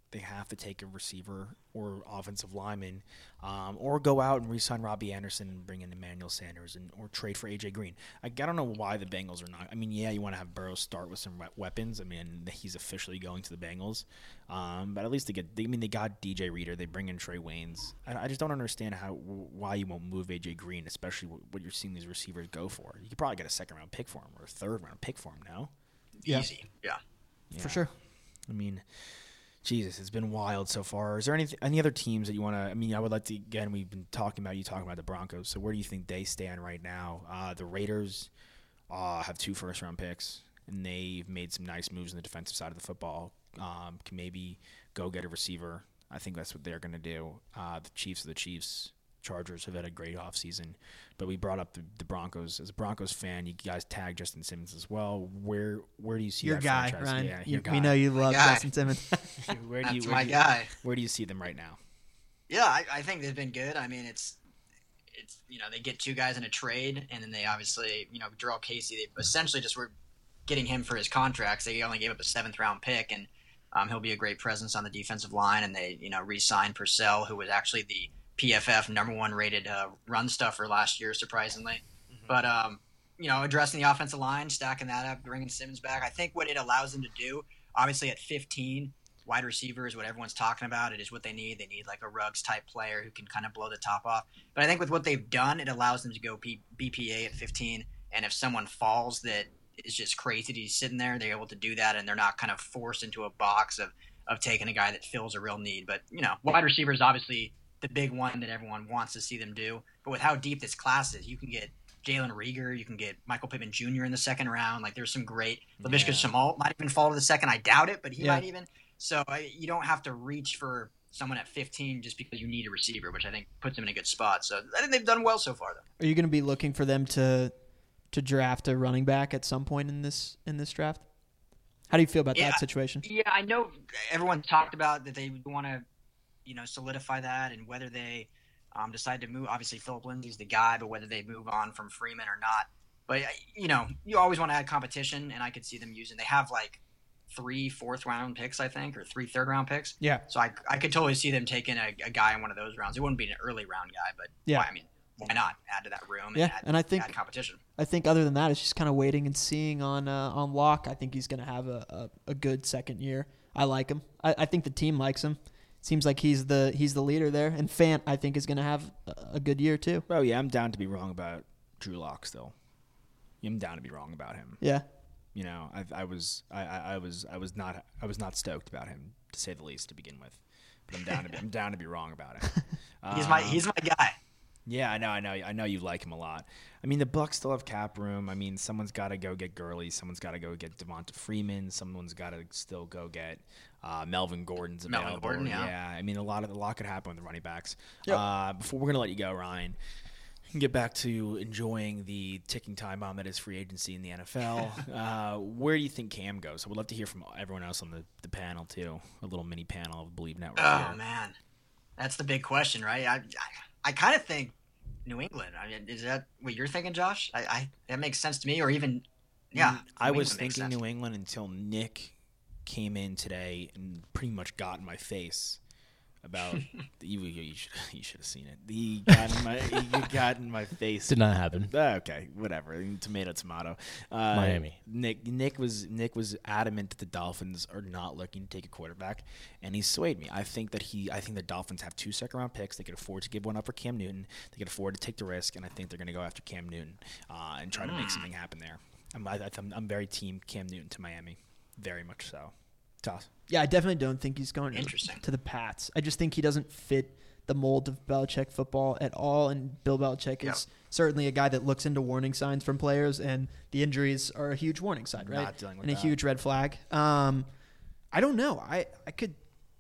they have to take a receiver or offensive lineman, um, or go out and re-sign Robbie Anderson and bring in Emmanuel Sanders, and or trade for A J Green. I, I don't know why the Bengals are not. I mean, yeah, you want to have Burrow start with some weapons. I mean, he's officially going to the Bengals, um, but at least they get. They, I mean, they got D J Reader. They bring in Trey Waynes. I, I just don't understand how why you won't move A J Green, especially what you're seeing these receivers go for. You could probably get a second round pick for him or a third round pick for him now. Yeah. Easy, yeah. yeah. For sure. I mean, Jesus, it's been wild so far. Is there any any other teams that you want to? I mean, I would like to. Again, we've been talking about you talking about the Broncos. So where do you think they stand right now? Uh, the Raiders uh, have two first round picks, and they've made some nice moves on the defensive side of the football. Um, can maybe go get a receiver. I think that's what they're going to do. Uh, the Chiefs are the Chiefs. Chargers have had a great offseason. But we brought up the, the Broncos. As a Broncos fan, you guys tag Justin Simmons as well. Where where do you see your that guy, franchise? Ryan? Yeah, You- your guy. We know you love guy. Justin Simmons. where do you, That's where my do you, guy. Where do you see them right now? Yeah, I, I think they've been good. I mean, it's it's you know they get two guys in a trade, and then they obviously you know Jarrell Casey. They essentially just were getting him for his contracts. They only gave up a seventh round pick, and um, he'll be a great presence on the defensive line. And they you know re-signed Purcell, who was actually the P F F number one rated uh, run stuffer last year, surprisingly. Mm-hmm. But um, you know, addressing the offensive line, stacking that up, bringing Simmons back. I think what it allows them to do, obviously at fifteen, wide receiver is what everyone's talking about. It is what they need. They need like a Ruggs type player who can kind of blow the top off. But I think with what they've done, it allows them to go P- B P A at fifteen. And if someone falls that is just crazy to be sitting there, they're able to do that, and they're not kind of forced into a box of of taking a guy that fills a real need. But you know, wide receiver is obviously the big one that everyone wants to see them do. But with how deep this class is, you can get Jalen Reagor, you can get Michael Pittman Junior in the second round. Like there's some great – Laviska Yeah. Shenault might even fall to the second. I doubt it, but he Yeah. might even. So I, you don't have to reach for someone at fifteen just because you need a receiver, which I think puts them in a good spot. So I think they've done well so far, though. Are you going to be looking for them to to draft a running back at some point in this in this draft? How do you feel about Yeah. that situation? Yeah, I know everyone talked about that they want to, you know, solidify that, and whether they um, decide to move. Obviously, Philip Lindsay's the guy, but whether they move on from Freeman or not. But you know, you always want to add competition, and I could see them using. They have like three fourth round picks, I think, or three third round picks. Yeah. So I I could totally see them taking a, a guy in one of those rounds. It wouldn't be an early round guy, but Yeah. why, I mean, why not add to that room? And Yeah, add, and I think- add competition. I think other than that, it's just kind of waiting and seeing on uh, on Locke. I think he's going to have a, a, a good second year. I like him. I, I think the team likes him. Seems like he's the he's the leader there. And Fant, I think, is going to have a, a good year too. Oh yeah, I'm down to be wrong about Drew Lock still. I'm down to be wrong about him. Yeah. You know, I, I was, I, I, I was, I was not, I was not stoked about him to say the least to begin with. But I'm down to, be, I'm down to be wrong about it. He's my Um, he's my guy. Yeah, I know, I know, I know you like him a lot. I mean, the Bucks still have cap room. I mean, someone's got to go get Gurley. Someone's got to go get Devonta Freeman. Someone's got to still go get uh, Melvin Gordon's available. Melvin Gordon, yeah. I mean, a lot of a lot could happen with the running backs. Yep. Uh, before we're gonna let you go, Ryan, you can get back to enjoying the ticking time bomb that is free agency in the N F L. uh, where do you think Cam goes? I would love to hear from everyone else on the, the panel too. A little mini panel of Believe Network. Oh here. man, that's the big question, right? I I, I kind of think New England. I mean, is that what you're thinking, Josh? I, I that makes sense to me. Or even, yeah, I New was England makes thinking sense. New England until Nick came in today and pretty much got in my face about you. You should you should have seen it. He got in my he got in my face. Did not happen. Ah, okay, whatever. Tomato, tomato. Uh, Miami. Nick Nick was Nick was adamant that the Dolphins are not looking to take a quarterback, and he swayed me. I think that he. I think the Dolphins have two second round picks. They could afford to give one up for Cam Newton. They could afford to take the risk, and I think they're going to go after Cam Newton uh, and try to make something happen there. I'm I, I'm, I'm very team Cam Newton to Miami, very much so. Toss. Yeah, I definitely don't think he's going to, Interesting. to the Pats. I just think he doesn't fit the mold of Belichick football at all. And Bill Belichick Yep. is certainly a guy that looks into warning signs from players, and the injuries are a huge warning sign, right? Not dealing with and a that. huge red flag. Um, I don't know. I, I could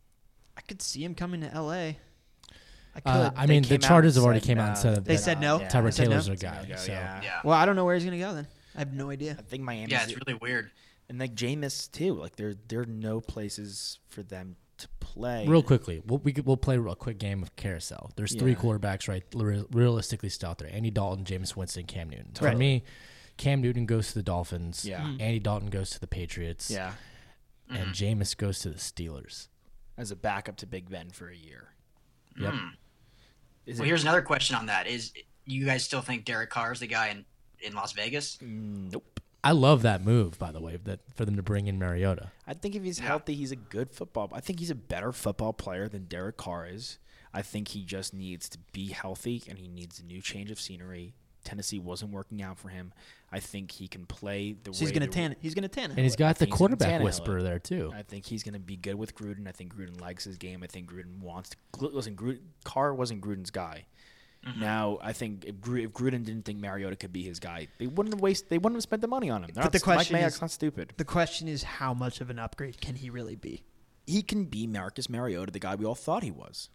I could see him coming to L A. I could. Uh, I They mean, the came out Chargers and have already said came no, out and said that They that said no? Yeah. Tyrod They said no? Taylor's their It's gonna guy. go, So yeah. Yeah, well, I don't know where he's going to go then. I have no idea. I think Miami. yeah, it's really weird. And like Jameis too. Like there, there are no places for them to play. real quickly, we'll, we could, we'll play a quick game of carousel. There's three Yeah. quarterbacks, right? Real- realistically, still out there: Andy Dalton, Jameis Winston, Cam Newton. For Right. me, Cam Newton goes to the Dolphins. Yeah. Mhm. Andy Dalton goes to the Patriots. Yeah. And Jameis goes to the Steelers. as a backup to Big Ben for a year. Yep. Mm. Is Well, it, here's another question on that: Is you guys still think Derek Carr is the guy in, in Las Vegas? nope. I love that move, by the way, that for them to bring in Mariota. I think if he's Yeah. healthy, he's a good football. I think he's a better football player than Derek Carr is. I think he just needs to be healthy and he needs a new change of scenery. Tennessee wasn't working out for him. I think he can play the So he's way gonna the- tan. He's gonna tan. And he's got the think he's quarterback gonna Tannehill whisperer it. there, too. I think he's going to be good with Gruden. I think Gruden likes his game. I think Gruden wants to. Listen, Gruden, Carr wasn't Gruden's guy. Mm-hmm. Now, I think if, Gru, if Gruden didn't think Mariota could be his guy, they wouldn't have waste. They wouldn't have spent the money on him. They're But the not, question Mike Mayock's is- not stupid. The question is, how much of an upgrade can he really be? He can be Marcus Mariota, the guy we all thought he was.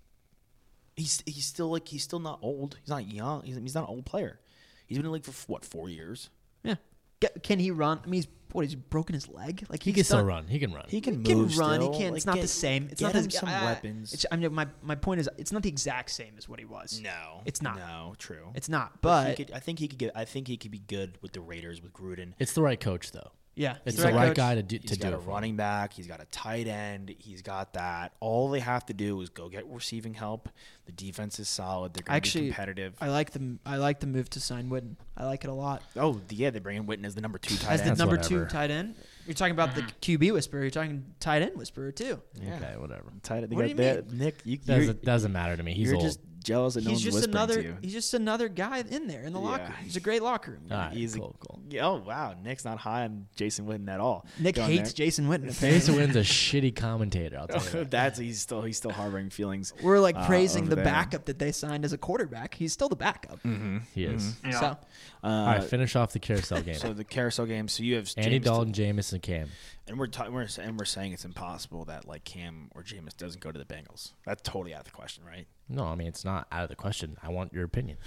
He's he's still like he's still not old. He's not young. He's, he's not an old player. He's been in the league for what four years. Yeah. Get, can he run? I mean, he's what? He's broken his leg. Like He he's can still done- run. He can run. He can He can move. run. Still. He can't. Like, It's not get- the same. It's get not him as some uh, weapons. It's, I mean, my my point is, it's not the exact same as what he was. No, It's not. No, true. It's not. But, But, he could, I think he could get. I think he could be good with the Raiders with Gruden. It's the right coach, though. yeah, It's the the right coach. guy to do, He's to got do a it for him. running back. He's got a tight end. He's got that. All they have to do is go get receiving help. The defense is solid. They're going to be Actually, competitive. I like the I like the move to sign Witten. I like it a lot. oh, yeah, they bring in Witten as the number two tight As the end. number whatever. two tight end. You're talking about the Q B whisperer. You're talking tight end whisperer too. Yeah. Okay, whatever. Tight end. They What got do you that- Nick, you, you're, Doesn't, doesn't matter to me. He's you're old. just jealous that no he's one's just whispering another. to you. He's just another guy in there in the locker Yeah. room. He's a great locker room. guy. All right, He's a- cool, cool. Yeah, oh, wow. Nick's not high on Jason Witten at all. Nick Going hates there. Jason Witten. Jason Witten's a shitty commentator, I'll tell you that. That's he's still he's still harboring feelings. We're like uh, praising over the there. backup that they signed as a quarterback. He's still the backup. He is. Yeah. So Uh, All right, finish off the carousel game. So the carousel game. So you have Andy Jameis- Dalton, Jameis, and Cam. and we're, ta- we're and we're saying it's impossible that like Cam or Jameis doesn't go to the Bengals. That's totally out of the question, right? No, I mean, it's not out of the question. I want your opinion.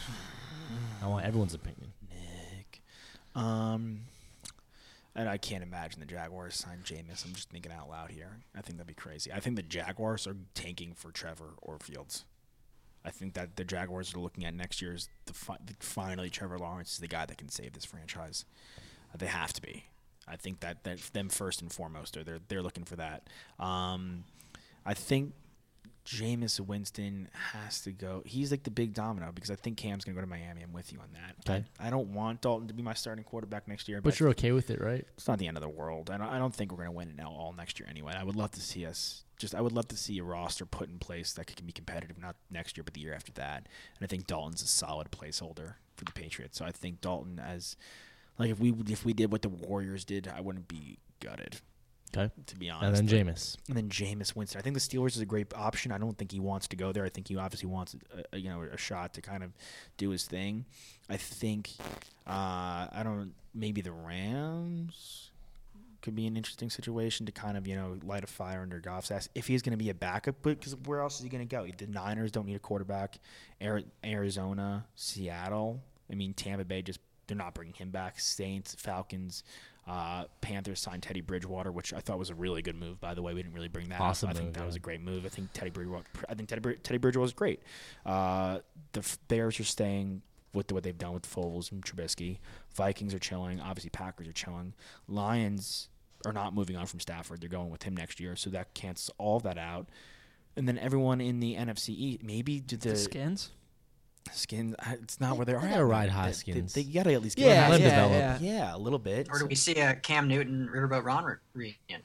I want everyone's opinion. Nick, um, and I can't imagine the Jaguars sign Jameis. I'm just thinking out loud here. I think that'd be crazy. I think the Jaguars are tanking for Trevor or Fields. I think that the Jaguars are looking at next year's the, fi- the finally Trevor Lawrence is the guy that can save this franchise. Uh, they have to be. I think that, that them first and foremost are they're they're looking for that. Um, I think Jameis Winston has to go. He's like the big domino because I think Cam's gonna go to Miami. I'm with you on that. Okay. I, I don't want Dalton to be my starting quarterback next year, But but you're okay with it, right? it's not the end of the world. I don't, I don't think we're gonna win it now all next year anyway. I would love to see us just. I would love to see a roster put in place that can be competitive, not next year, but the year after that. And I think Dalton's a solid placeholder for the Patriots. So I think Dalton as like if we if we did what the Warriors did, I wouldn't be gutted. Okay. To be And honest. then Like, Jameis. and then Jameis Winston. I think the Steelers is a great option. I don't think he wants to go there. I think he obviously wants a, a, you know a shot to kind of do his thing. I think uh, I don't maybe the Rams could be an interesting situation to kind of you know light a fire under Goff's ass if he's going to be a backup. But because where else is he going to go? The Niners don't need a quarterback. Ari- Arizona, Seattle. I mean Tampa Bay just they're not bringing him back. Saints, Falcons. Uh, Panthers signed Teddy Bridgewater, which I thought was a really good move. By the way, we didn't really bring that Awesome up. I think move, that yeah. was a great move. I think Teddy Bridgewater. I think Teddy, Brid- Teddy Bridgewater was great. Uh, the F- Bears are staying with what they've done with Foles and Trubisky. Vikings are chilling. Obviously, Packers are chilling. Lions are not moving on from Stafford. They're going with him next year, so that cancels all of that out. And then everyone in the N F C East, maybe do the, the Skins. Skins. I- It's not where they're They at. gotta ride high, They- Skins. They, they gotta at least get Yeah, let yeah, him develop. yeah. yeah, a little bit. Or do we see a Cam Newton Riverboat Ron re- reunion?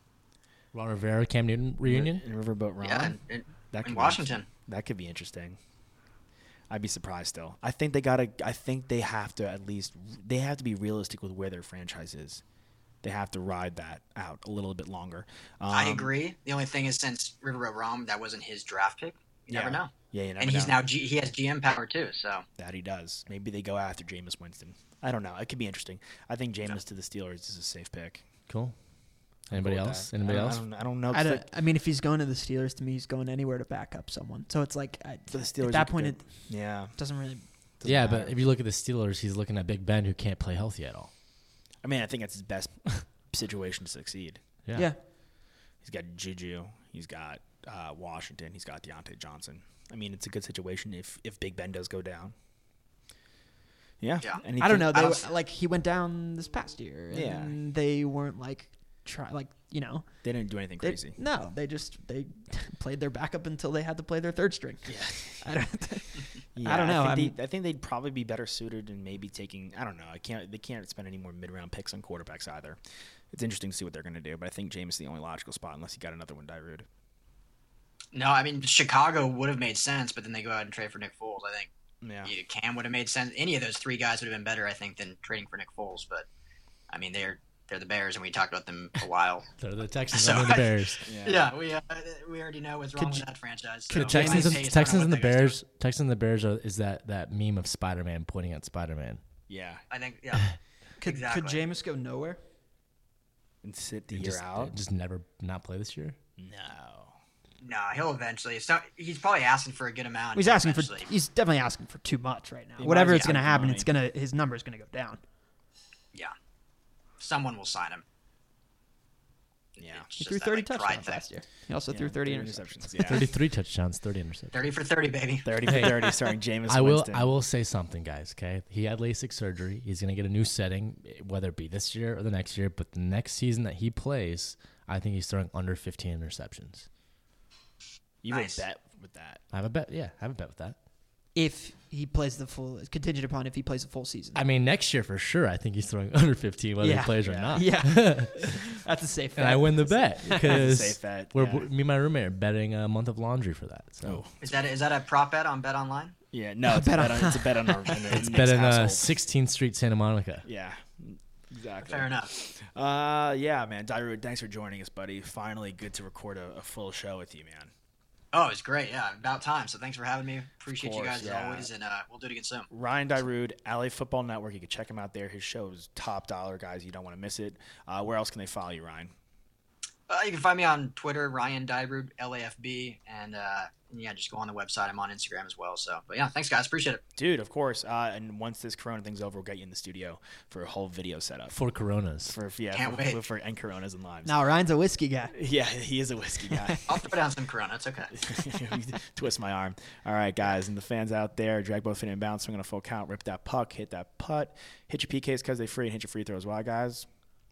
Ron Rivera, Cam Newton reunion? in Riverboat Ron. Yeah, in, in, That could in be Washington. That could be interesting. I'd be surprised still. I think they gotta. I think they have to at least. They have to be realistic with where their franchise is. They have to ride that out a little bit longer. Um, I agree. The only thing is, since Riverboat Ron, that wasn't his draft pick. You Yeah. never know. Yeah, you never And he's know. now G- he has G M power too. So that he does. Maybe they go after Jameis Winston. I don't know. It could be interesting. I think Jameis to the Steelers is a safe pick. Cool. Anybody With else? that. Anybody I don't, else? I don't, I don't know. I 'cause don't. like, I mean, if he's going to the Steelers, to me, he's going anywhere to back up someone. So it's like I, for the Steelers, at that you could point, go- it yeah, doesn't really. doesn't Yeah, matter. but if you look at the Steelers, he's looking at Big Ben, who can't play healthy at all. I mean, I think that's his best situation to succeed. Yeah. Yeah. He's got Juju. He's got uh, Washington. He's got Deontay Johnson. I mean, it's a good situation if, if Big Ben does go down. Yeah. Yeah. Anything- I don't know. They I were, don't- like he went down this past year, and Yeah. they weren't like try like you know They didn't do anything they, crazy. no, they just they played their backup until they had to play their third string. Yeah. I don't. Yeah, I don't know. I I, think, mean, they, I think they'd probably be better suited in maybe taking. I don't know. I can't. They can't spend any more mid-round picks on quarterbacks either. It's interesting to see what they're going to do, but I think Jameis is the only logical spot unless you got another one, Darude. No, I mean Chicago would have made sense, but then they go out and trade for Nick Foles. I think Yeah. either Cam would have made sense. Any of those three guys would have been better, I think, than trading for Nick Foles. But I mean, they're they're the Bears, and we talked about them a while. They're the Texans So and the I- Bears. Yeah. Yeah, we uh, we already know what's wrong Could with you- that franchise. The So Texans, my and, pace, I don't Texans know and the what they're gonna Bears. Texans and the Bears are, is that, that meme of Spider-Man pointing at Spider-Man. Yeah. do. I think, yeah. could exactly. could Jameis go nowhere? And sit the And year just, out. just never not play this year. No. No, he'll eventually. It's not, he's probably asking for a good amount. He's He'll asking for. eventually- He's definitely asking for too much right now. He Whatever might it's be going to out of happen, money. it's gonna his number is going to go down. Yeah. Someone will sign him. Yeah. It's He just threw that, thirty like, pride touchdowns thing. last year. He also Yeah, threw thirty thirty interceptions. Yeah. thirty-three touchdowns, thirty interceptions. thirty for thirty, baby. thirty for thirty, starring Jameis I will. Winston. I will say something, guys. Okay, he had LASIK surgery. He's gonna get a new setting, whether it be this year or the next year. But the next season that he plays, I think he's throwing under fifteen interceptions. You Nice. would bet with that. I have a bet. Yeah, I have a bet with that. If he plays the full, it's contingent upon if he plays the full season. I mean, next year for sure, I think he's throwing under fifteen, whether Yeah. he plays or Yeah. not. yeah, that's a safe. And bet. I win the bet because safe bet, we're, yeah. me and my roommate are betting a month of laundry for that. So Is that is that a prop bet on Bet Online? Yeah, no, it's a bet bet on- on, it's a bet on our it's bet in uh, sixteenth Street, Santa Monica. Yeah, exactly. Fair enough. Uh, yeah, man. Darude, thanks for joining us, buddy. Finally, good to record a, a full show with you, man. Oh, it was great. Yeah, about time. So thanks for having me. Appreciate you course, guys yeah. as always, and uh, we'll do it again soon. Ryan Darude, L A Football Network. You can check him out there. His show is top dollar, guys. You don't want to miss it. Uh, where else can they follow you, Ryan? Uh, you can find me on Twitter, Ryan Dybrude, L A F B, and uh, yeah, just go on the website. I'm on Instagram as well. So, but yeah, thanks guys, appreciate it. Dude, of course. Uh, and once this Corona thing's over, we'll get you in the studio for a whole video setup. For Coronas. For yeah, Can't for, wait. for and Coronas and lives. Now Ryan's a whiskey guy. Yeah, he is a whiskey guy. I'll throw down some Corona. It's okay. Twist my arm. All right, guys, and the fans out there, drag both feet in bounce, swing on a full count, rip that puck, hit that putt, hit your P Ks because they free, and hit your free throws. Why, guys?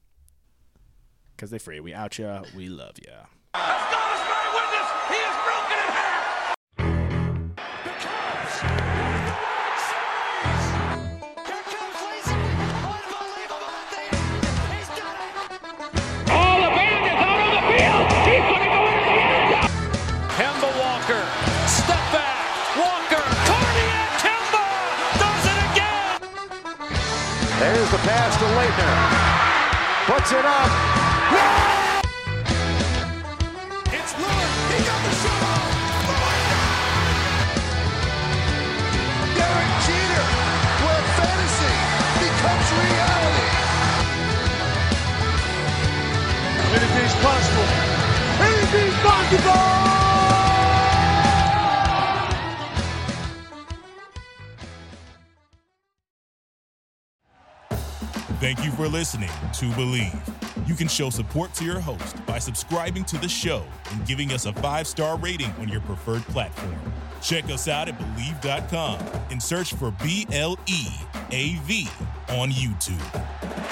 Because they free. We out ya. We love ya. As God is my witness, he is broken in half. The Cubs with the World Series. Here comes Lacy. Unbelievable thing. He's done it. Oh, the band is out on the field. He's going to go into the end zone. Kemba Walker, step back, Walker, cardiac, Kemba does it again. There's the pass to Leitner. Puts it up. It's Lillard. He got the shot off. Derek Jeter, where fantasy becomes reality. Anything's possible. Anything's possible. Thank you for listening to Believe. You can show support to your host by subscribing to the show and giving us a five-star rating on your preferred platform. Check us out at Believe dot com and search for B L E A V on YouTube.